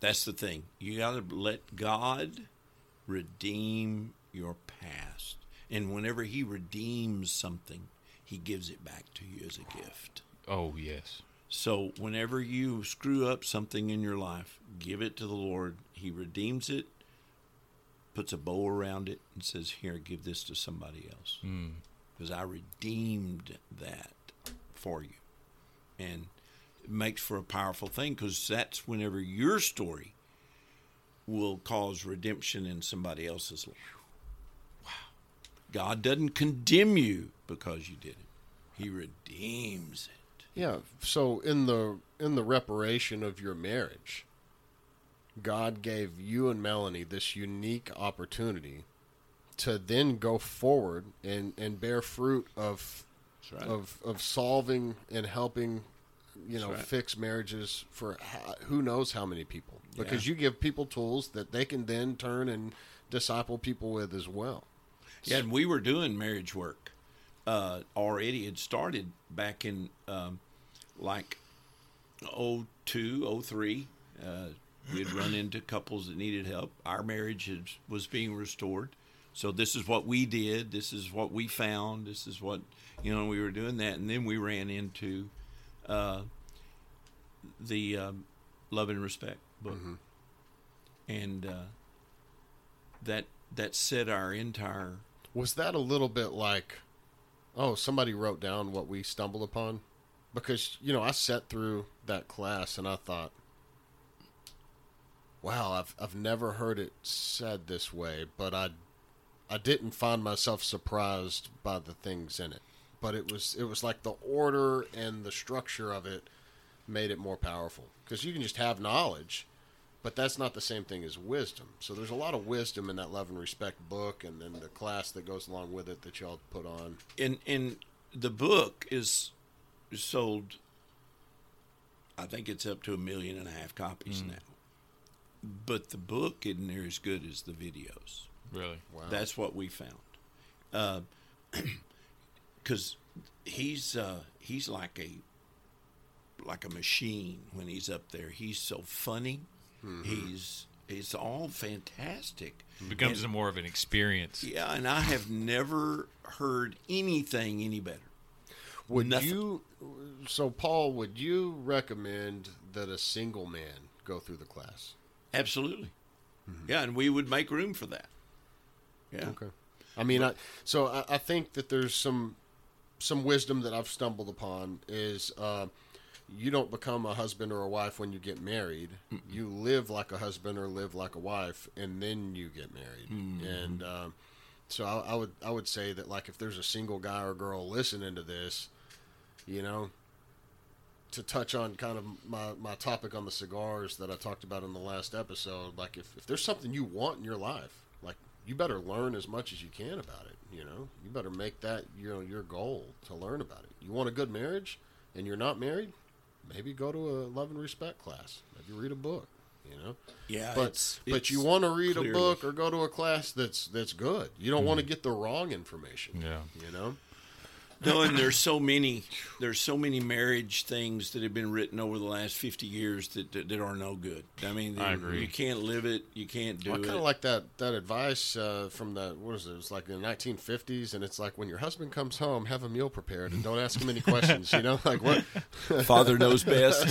That's the thing. You got to let God redeem your past. And whenever he redeems something, he gives it back to you as a gift. Oh, yes. So whenever you screw up something in your life, give it to the Lord. He redeems it, puts a bow around it, and says, here, give this to somebody else. Because mm. I redeemed that for you. And it makes for a powerful thing, because that's whenever your story will cause redemption in somebody else's life. Wow. God doesn't condemn you because you did it. He redeems it. Yeah. So in the in the reparation of your marriage, God gave you and Melanie this unique opportunity to then go forward and, and bear fruit of right. of of solving and helping, you know, right. fix marriages for who knows how many people. Because yeah. you give people tools that they can then turn and disciple people with as well. Yeah, and we were doing marriage work uh, already. It started back in um, like oh two, oh three. Uh, we'd run into couples that needed help. Our marriage is, was being restored. So this is what we did. This is what we found. This is what, you know, we were doing that. And then we ran into uh, the um, Love and Respect book. Mm-hmm. And uh, that that set our entire... Was that a little bit like, oh, somebody wrote down what we stumbled upon? Because, you know, I sat through that class and I thought, wow, I've I've never heard it said this way, but I I didn't find myself surprised by the things in it. But it was it was like the order and the structure of it made it more powerful. Because you can just have knowledge, but that's not the same thing as wisdom. So there's a lot of wisdom in that Love and Respect book, and then the class that goes along with it that y'all put on. And and the book is sold, I think it's up to a million and a half copies mm. now. But the book isn't near as good as the videos. Really? Wow. That's what we found. Because uh, he's uh, he's like a like a machine when he's up there. He's so funny. Mm-hmm. He's it's all fantastic. It becomes and, more of an experience. Yeah, and I have never heard anything any better. Would Nothing. you? So, Paul, would you recommend that a single man go through the class? Absolutely. Mm-hmm. Yeah, and we would make room for that. Yeah. Okay. I mean, I, so I, I think that there's some some wisdom that I've stumbled upon is uh, you don't become a husband or a wife when you get married. Mm-hmm. You live like a husband or live like a wife, and then you get married. Mm-hmm. And um, so I, I would I would say that, like, if there's a single guy or girl listening to this, you know, to touch on kind of my, my topic on the cigars that I talked about in the last episode, like if, if there's something you want in your life, like, you better learn as much as you can about it, you know? You better make that, you know, your goal to learn about it. You want a good marriage and you're not married, maybe go to a Love and Respect class. Maybe read a book, you know? Yeah, but it's, but it's you want to read clearly. a book or go to a class that's that's good. You don't mm. want to get the wrong information. Yeah. You know? No, and there's so many there's so many marriage things that have been written over the last fifty years that that, that are no good. I mean, I agree. You can't live it. You can't do well, I it. kind of like that that advice uh, from the what is it? It's like in the nineteen fifties, and it's like, when your husband comes home, have a meal prepared and don't ask him any questions. You know, like what? Father knows best.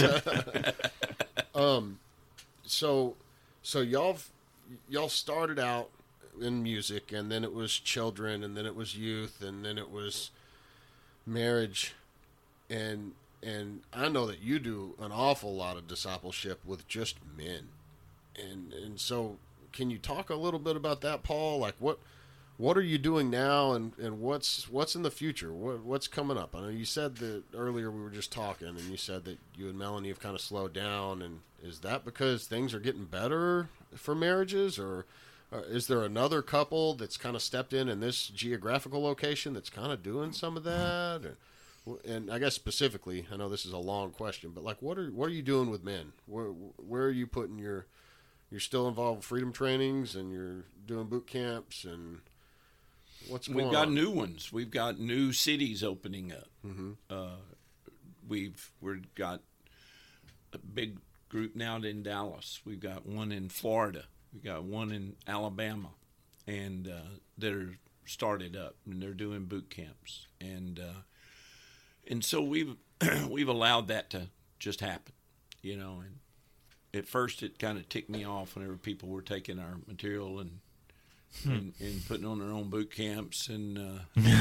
um, so so y'all y'all started out in music, and then it was children, and then it was youth, and then it was marriage, and and I know that you do an awful lot of discipleship with just men, and and so can you talk a little bit about that, Paul? Like, what what are you doing now, and, and what's what's in the future? What what's coming up? I know you said that earlier, we were just talking, and you said that you and Melanie have kind of slowed down, and is that because things are getting better for marriages, or Uh, is there another couple that's kind of stepped in in this geographical location that's kind of doing some of that? Or, and I guess specifically, I know this is a long question, but like, what are what are you doing with men? Where where are you putting your? You're still involved with freedom trainings, and you're doing boot camps, and what's going on? We've got new ones. We've got new cities opening up. Mm-hmm. Uh, we've we've got a big group now in Dallas. We've got one in Florida. We've got one in Alabama, and uh, that are started up, and they're doing boot camps, and uh, and so we've we've allowed that to just happen, you know. And at first, it kind of ticked me off whenever people were taking our material and and, and putting on their own boot camps, and uh, you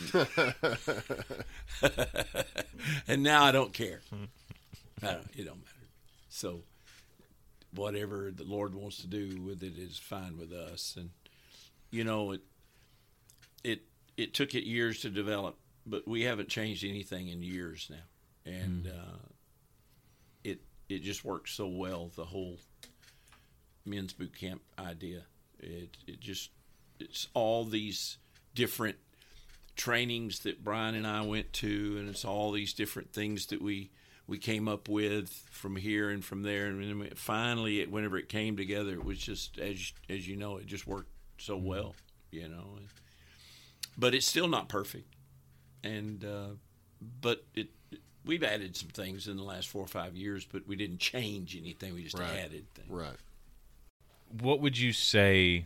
know, and now I don't care. I don't, it don't matter. So whatever the Lord wants to do with it is fine with us. And you know, it it it took it years to develop, but we haven't changed anything in years now, and mm. uh, it it just works so well. The whole men's boot camp idea. It it just it's all these different trainings that Brian and I went to, and it's all these different things that we we came up with from here and from there, and then finally, it, whenever it came together, it was just as as you know, it just worked so well, you know. And, but it's still not perfect, and uh, but it we've added some things in the last four or five years, but we didn't change anything. We just right. added things. Right. What would you say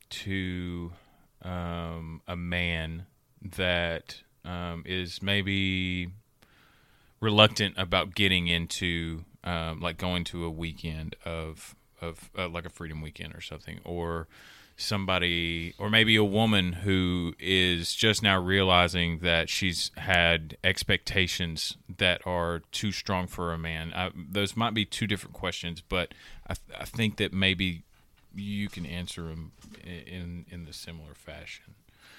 to um, a man that um, is maybe reluctant about getting into, um, like, going to a weekend of of uh, like a Freedom Weekend or something, or somebody, or maybe a woman who is just now realizing that she's had expectations that are too strong for a man? I, those might be two different questions, but I, th- I think that maybe you can answer them in in the similar fashion.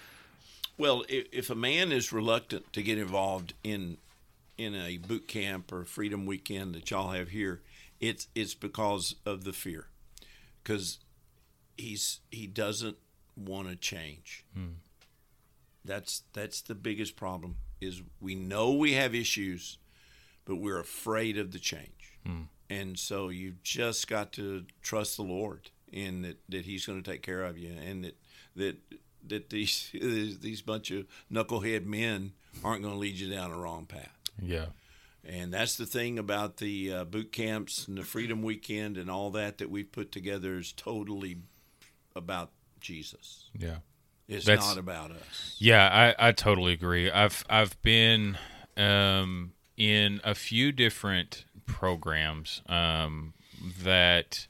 Well, if, if a man is reluctant to get involved in in a boot camp or Freedom Weekend that y'all have here, it's it's because of the fear, because he's he doesn't want to change. Hmm. That's that's the biggest problem. Is we know we have issues, but we're afraid of the change, hmm. and so you've just got to trust the Lord. And that, that he's going to take care of you, and that that that these these bunch of knucklehead men aren't going to lead you down the wrong path. Yeah, and that's the thing about the uh, boot camps and the Freedom Weekend and all that that we've put together is totally about Jesus. Yeah, it's that's, not about us. Yeah, I, I totally agree. I've I've been um, in a few different programs um, that.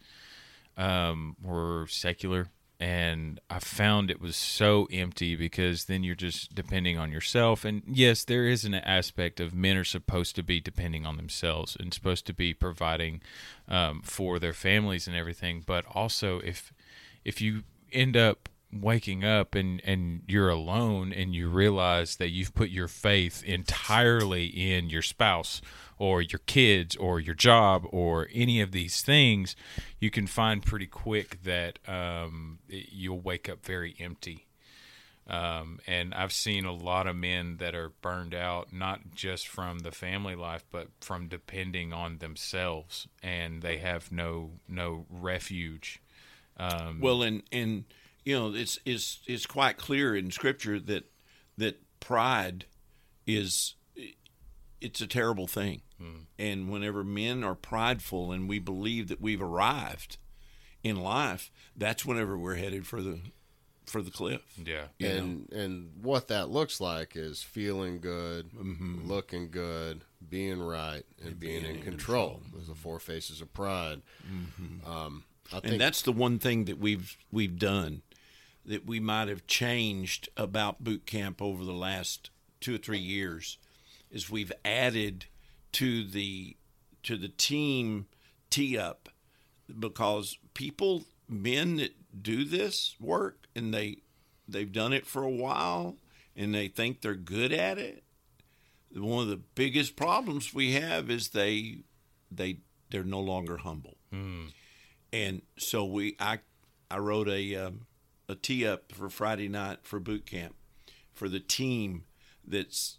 Um, were secular, and I found it was so empty, because then you're just depending on yourself. And yes, there is an aspect of men are supposed to be depending on themselves and supposed to be providing um, for their families and everything. But also, if if you end up waking up and, and you're alone, and you realize that you've put your faith entirely in your spouse or your kids or your job or any of these things, you can find pretty quick that um, it, you'll wake up very empty. Um, and I've seen a lot of men that are burned out, not just from the family life, but from depending on themselves, and they have no no refuge. Um, well, and and you know, it's it's it's quite clear in Scripture that that pride is it's a terrible thing. Mm. And whenever men are prideful and we believe that we've arrived in life, that's whenever we're headed for the for the cliff. Yeah. And know? and what that looks like is feeling good, mm-hmm. looking good, being right, and, and being, being in, in control. control. Those are the four faces of pride. Mm-hmm. Um, I think, and that's the one thing that we've we've done that we might have changed about boot camp over the last two or three years. Is we've added to the to the team tee up, because people, men that do this work and they they've done it for a while and they think they're good at it. One of the biggest problems we have is they they they're no longer humble, mm. and so we I I wrote a um, a tee up for Friday night for boot camp for the team that's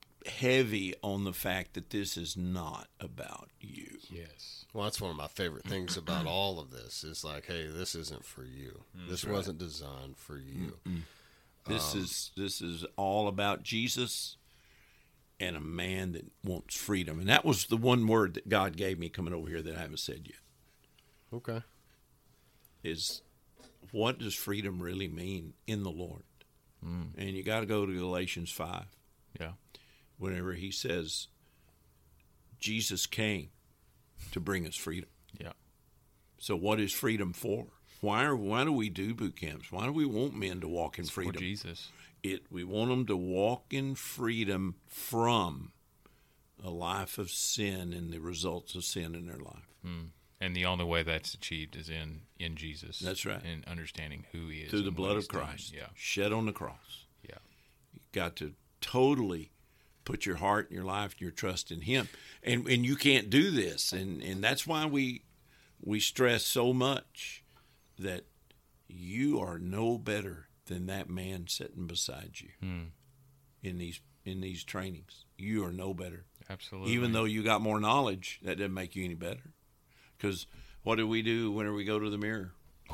heavy on the fact that this is not about you. Yes. Well, that's one of my favorite things about all of this is like, hey, this isn't for you. Mm, this right. wasn't designed for you. Mm-mm. This um, is this is all about Jesus and a man that wants freedom. And that was the one word that God gave me coming over here that I haven't said yet. Okay. Is what does freedom really mean in the Lord? Mm. And you got to go to Galatians five. Yeah. Whenever he says, Jesus came to bring us freedom. Yeah. So what is freedom for? Why are why do we do boot camps? Why do we want men to walk in It's freedom? for Jesus. It we want them to walk in freedom from a life of sin and the results of sin in their life. Mm. And the only way that's achieved is in, in Jesus. That's right. And understanding who he is. Through the and what blood he's of Christ. done. Yeah. Shed on the cross. Yeah. You've got to totally put your heart and your life and your trust in him. And and you can't do this. And and that's why we we stress so much that you are no better than that man sitting beside you Mm. in these in these trainings. You are no better. Absolutely. Even though you got more knowledge, that doesn't make you any better. Because what do we do whenever we go to the mirror?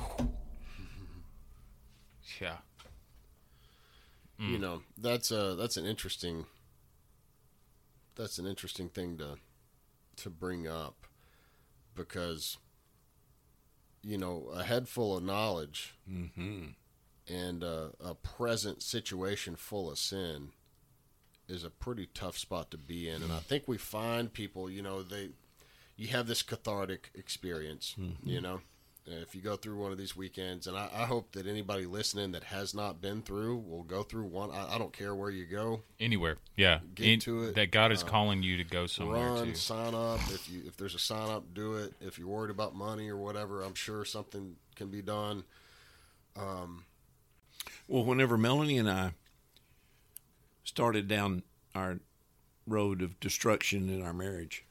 Yeah. You know, that's a that's an interesting that's an interesting thing to to bring up, because you know, a head full of knowledge Mm-hmm. and a, a present situation full of sin is a pretty tough spot to be in. And I think we find people, you know, they you have this cathartic experience, Mm-hmm. you know, if you go through one of these weekends. And I, I hope that anybody listening that has not been through will go through one. I, I don't care where you go. Anywhere. Yeah. Get In- to it. That God is Uh, calling you to go somewhere Run, to. sign up. If you if there's a sign up, do it. If you're worried about money or whatever, I'm sure something can be done. Um, Well, whenever Melanie and I started down our road of destruction in our marriage,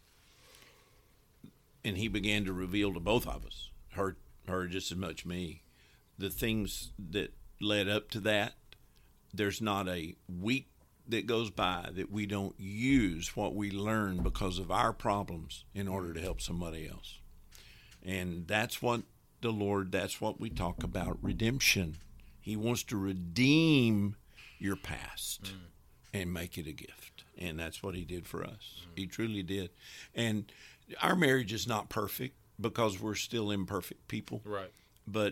and he began to reveal to both of us, her, her just as much me, the things that led up to that, there's not a week that goes by that we don't use what we learn because of our problems in order to help somebody else. And that's what the Lord, that's what we talk about, redemption. He wants to redeem your past mm. and make it a gift. And that's what he did for us. Mm. He truly did. And our marriage is not perfect because we're still imperfect people. Right. But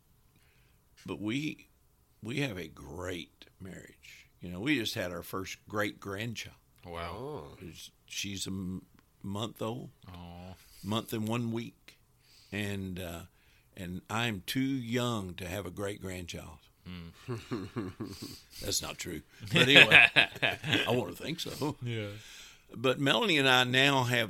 but we we have a great marriage. You know, we just had our first great grandchild. Wow. oh. She's a m- month old, Oh. month and one week. And uh, and I'm too young to have a great grandchild. Mm. That's not true. But anyway, I want to think so. Yeah. But Melanie and I now have,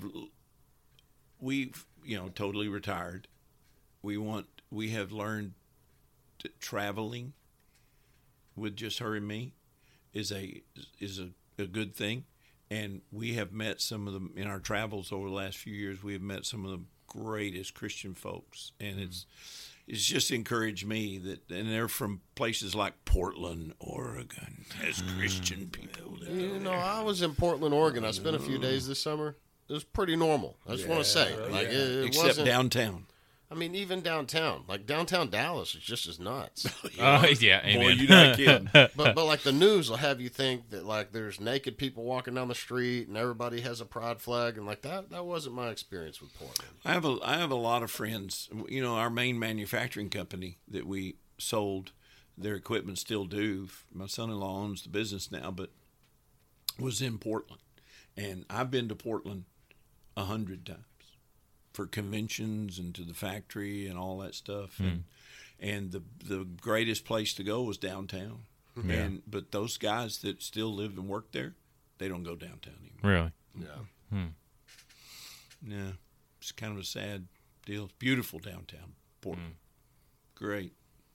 we've, you know, totally retired. We want, we have learned that traveling with just her and me is a, is a, a good thing. And we have met some of them in our travels over the last few years. We have met some of the greatest Christian folks. And it's, it's just encouraged me that, and they're from places like Portland, Oregon. There's Christian people there. You know, I was in Portland, Oregon. I spent a few days this summer. It was pretty normal. I just want to say, like, Yeah. it, it Except wasn't, downtown. I mean, even downtown, like downtown Dallas is just as nuts. Oh, yeah. Boy, Amen. you're not kidding. But but like the news will have you think that like there's naked people walking down the street and everybody has a pride flag, and like that that wasn't my experience with Portland. I have a I have a lot of friends. You know, our main manufacturing company that we sold their equipment still do. My son-in-law owns the business now, but was in Portland, and I've been to Portland a hundred times for conventions and to the factory and all that stuff. Mm. And and the the greatest place to go was downtown. Yeah. And but those guys that still live and work there, they don't go downtown anymore. Really? Yeah. Hmm. Yeah, it's kind of a sad deal. It's beautiful downtown Portland. Mm. Great.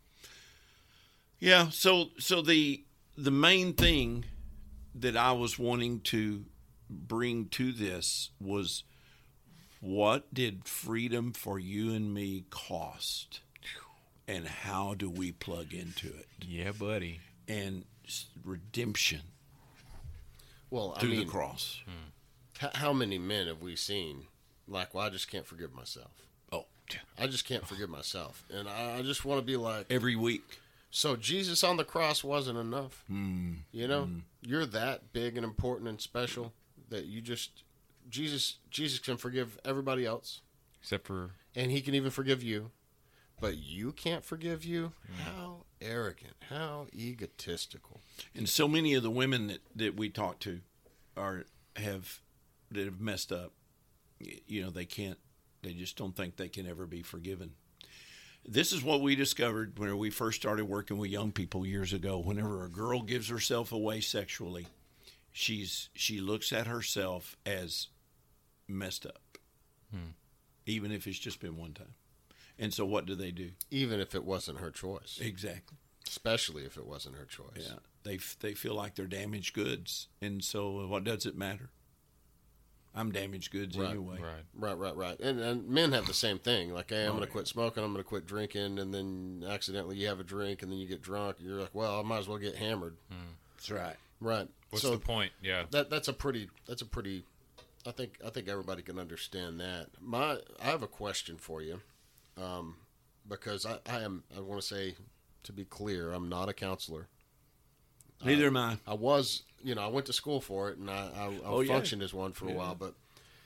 Yeah, so so the the main thing that I was wanting to bring to this was, what did freedom for you and me cost, and how do we plug into it? Yeah, buddy. And redemption Well, I through mean, the cross. h- how many men have we seen? Like, well, I just can't forgive myself. Oh, I just can't forgive myself, and I, I just want to be like, every week. So Jesus on the cross wasn't enough. Mm. You know, Mm. you're that big and important and special that you just Jesus Jesus can forgive everybody else, Except for and he can even forgive you. But you can't forgive you? How arrogant, how egotistical. And so many of the women that, that we talk to are have that have messed up. Y- You know, they can't. They just don't think they can ever be forgiven. This is what we discovered when we first started working with young people years ago. Whenever a girl gives herself away sexually, she's she looks at herself as messed up, Hmm. even if it's just been one time. And so, what do they do? Even if it wasn't her choice. Exactly. Especially if it wasn't her choice. Yeah, they f- they feel like they're damaged goods, and so what does it matter? I'm damaged goods Right, anyway. right. Right, right, right. And, and men have the same thing. Like, hey, I'm Oh, going to yeah. quit smoking, I'm going to quit drinking, and then accidentally you have a drink, and then you get drunk. You're like, well, I might as well get hammered. That's right. Right. What's so the point? Yeah. that that's a pretty that's a pretty. I think I think everybody can understand that. My I have a question for you, um, because I, I am I want to say, to be clear, I'm not a counselor. Neither am I. I was, you know, I went to school for it, and I, I, I Oh, yeah. functioned as one for a Yeah. while. But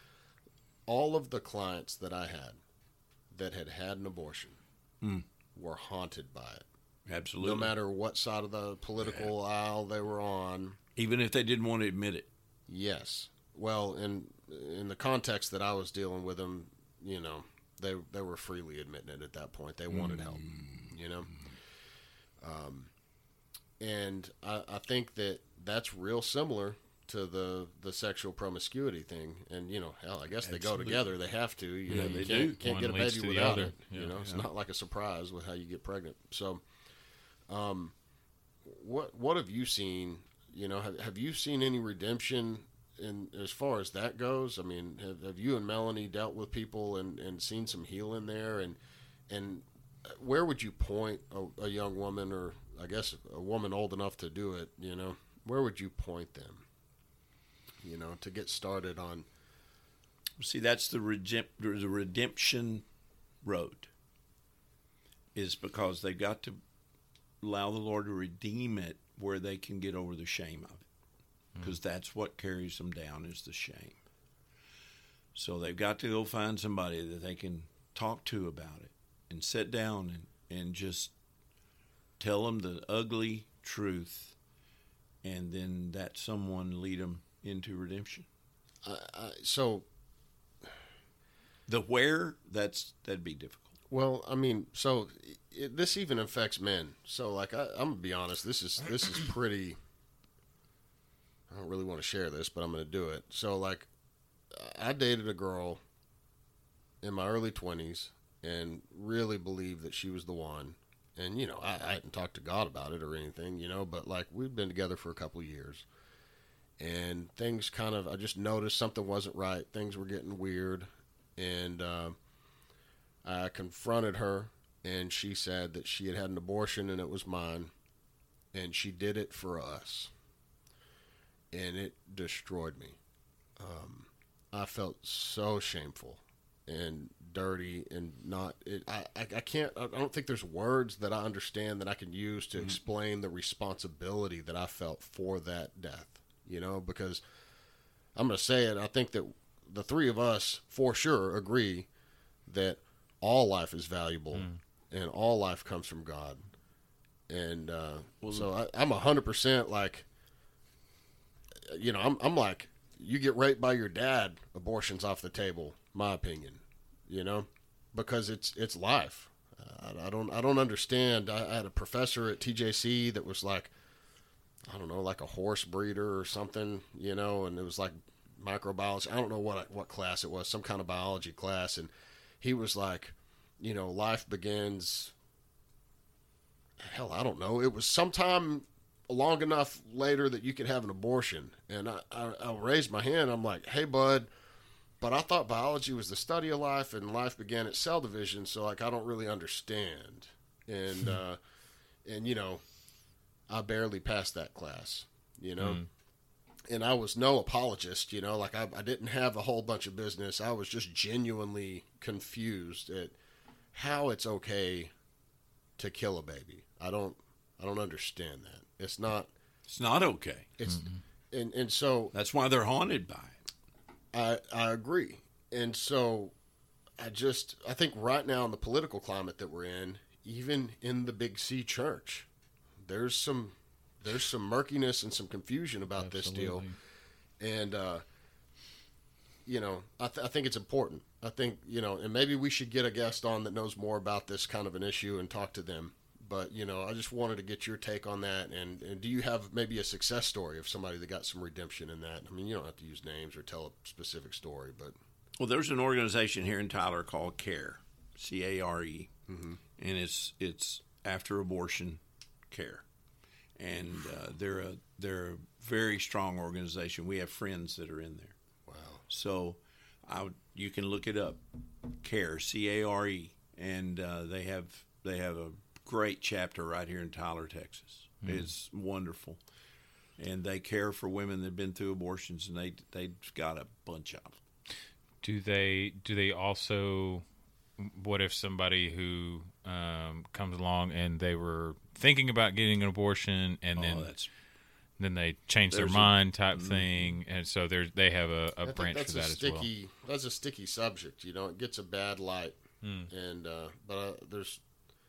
all of the clients that I had that had had an abortion Mm. were haunted by it. Absolutely. No matter what side of the political aisle they were on. Even if they didn't want to admit it. Yes. Well, in in the context that I was dealing with them, you know, they they were freely admitting it at that point. They wanted help, you know. Um, and I, I think that that's real similar to the the sexual promiscuity thing. And you know, hell, I guess they go Absolutely. together. They have to. You Yeah, know, they you can't, do. can't One get a leads baby to the without other. it. You Yeah, know, it's yeah. not like a surprise with how you get pregnant. So, um, what what have you seen? You know, have, have you seen any redemption in as far as that goes? I mean, have, have you and Melanie dealt with people and, and seen some healing there? And and where would you point a, a young woman, or I guess a woman old enough to do it? You know, where would you point them? You know, to get started on. See, that's the, redemp- the redemption road. Is because they've got to allow the Lord to redeem it where they can get over the shame of it. Because that's what carries them down is the shame. So they've got to go find somebody that they can talk to about it and sit down and, and just tell them the ugly truth, and then that someone lead them into redemption. Uh, I, so, The where, that's that'd be difficult. well, I mean, so it, this even affects men. So, like, I, I'm gonna be honest. This is this is pretty. I don't really want to share this, but I'm gonna do it. So, like, I dated a girl in my early twenties and really believed that she was the one. And you know, I, I hadn't talked to God about it or anything, you know, but like we'd been together for a couple of years, and things kind of I just noticed something wasn't right. Things were getting weird, and uh, I confronted her, and she said that she had had an abortion and it was mine, and she did it for us, and it destroyed me. Um, I felt so shameful and dirty and not it, I, I I can't I don't think there's words that I understand that I can use to explain the responsibility that I felt for that death, you know, because I'm going to say it, I think that the three of us for sure agree that all life is valuable and all life comes from God. And uh, so I, I'm one hundred percent like, you know, I'm I'm like, you get raped by your dad, abortion's off the table, my opinion, you know, because it's it's life. Uh, I, I don't I don't understand. I, I had a professor at T J C that was like, I don't know, like a horse breeder or something, you know, and it was like microbiology. I don't know what what class it was, some kind of biology class, and he was like, you know, life begins. Hell, I don't know. It was sometime long enough later that you could have an abortion. And I, I, I raised my hand. I'm like, hey, bud, but I thought biology was the study of life and life began at cell division. So, like, I don't really understand. And, uh, and you know, I barely passed that class, you know. Mm. And I was no apologist, you know, like I, I didn't have a whole bunch of business. I was just genuinely confused at how it's okay to kill a baby. I don't, I don't understand that. It's not. It's not okay. It's and and so That's why they're haunted by it. I I agree. And so I just I think right now in the political climate that we're in, even in the Big C church, there's some there's some murkiness and some confusion about Absolutely. this deal. And uh, you know, I, th- I think it's important. I think, you know, and maybe we should get a guest on that knows more about this kind of an issue and talk to them. But, you know, I just wanted to get your take on that. And, and do you have maybe a success story of somebody that got some redemption in that? I mean, you don't have to use names or tell a specific story, but. Well, there's an organization here in Tyler called CARE, C A R E, mm-hmm. and it's it's after abortion care, and uh, they're a they're a very strong organization. We have friends that are in there. Wow. So, I would, you can look it up, CARE, C A R E, and uh, they have they have a great chapter right here in Tyler, Texas. Mm. It's wonderful, and they care for women that've been through abortions, and they they've got a bunch of them. Do they do they also? What if somebody who um, comes along and they were thinking about getting an abortion and then oh, that's, then they change their a- mind type mm-hmm. thing, and so there's they have a, a I think branch that's for that a as well. sticky, That's a sticky subject, you know. It gets a bad light. Mm. And uh, But uh, there's,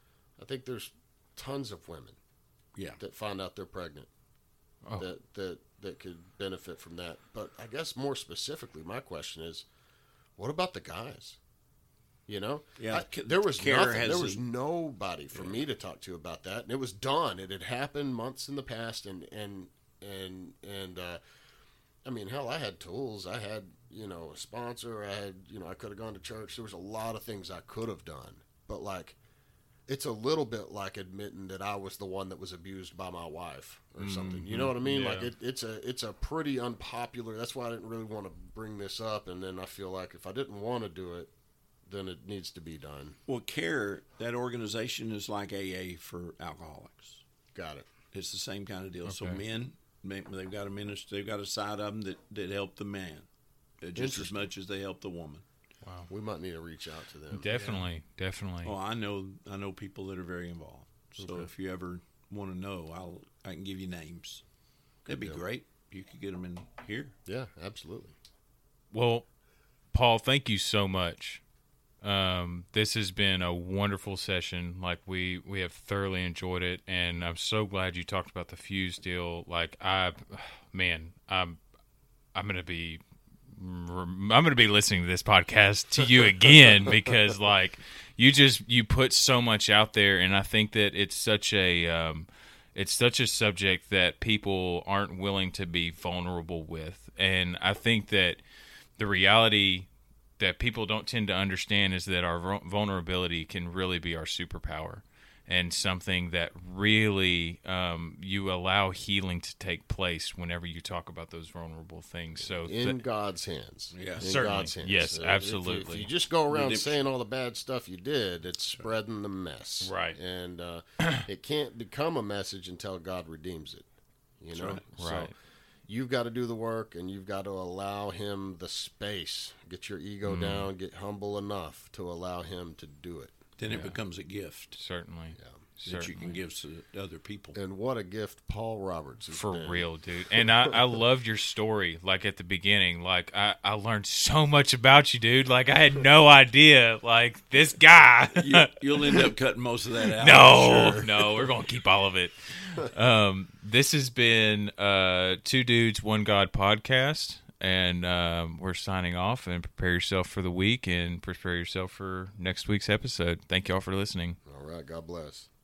I think there's tons of women yeah. that find out they're pregnant. Oh. that that that could benefit from that. But I guess more specifically, my question is, what about the guys? You know, Yeah, I, there was CARE nothing. has There was a- nobody for me to talk to about that, and it was done. It had happened months in the past, and and and and uh, I mean, hell, I had tools. I had, you know, a sponsor. I had, you know, I could have gone to church. There was a lot of things I could have done, but like, it's a little bit like admitting that I was the one that was abused by my wife or Mm-hmm. something. You know what I mean? Yeah. Like it, it's a it's a pretty unpopular. That's why I didn't really want to bring this up. And then I feel like if I didn't want to do it, then it needs to be done. Well, CARE, that organization is like A A for alcoholics. Got it. It's the same kind of deal. So Okay. men, men- they've got a minister, they've got a side of them that, that help the man uh, just as Interesting. much as they help the woman. Wow, We might need to reach out to them. definitely, definitely. Oh, I know, I know people that are very involved. So Okay. if you ever want to know, I'll I can give you names. That'd be deal. great. You could get them in here. Yeah, absolutely. Well, Paul, thank you so much. Um, this has been a wonderful session. Like we, we have thoroughly enjoyed it, and I'm so glad you talked about the Fuse deal. Like I, man, I'm, I'm gonna be, I'm gonna be listening to this podcast to you again because like you just you put so much out there, and I think that it's such a, um, it's such a subject that people aren't willing to be vulnerable with, and I think that the reality that people don't tend to understand is that our vul- vulnerability can really be our superpower, and something that really um, you allow healing to take place whenever you talk about those vulnerable things. So In th- God's hands. Yeah. In Certainly. God's hands. Yes, Uh, if- absolutely. If, you just go around Redemption. saying all the bad stuff you did, it's spreading the mess. Right. And uh, it can't become a message until God redeems it. You know? right. So Right. you've got to do the work, and you've got to allow him the space. Get your ego Mm. down, get humble enough to allow him to do it. Then it becomes a gift certainly, Yeah. that certainly. you can give to other people. And what a gift Paul Roberts has For been. real, dude. And I, I loved your story, like, at the beginning. Like, I, I learned so much about you, dude. Like, I had no idea. Like, this guy. you, you'll end up cutting most of that out. no, I'm sure. no, we're going to keep all of it. Um, this has been uh, Two Dudes, One God podcast. And um, we're signing off, and prepare yourself for the week and prepare yourself for next week's episode. Thank you all for listening. All right. God bless.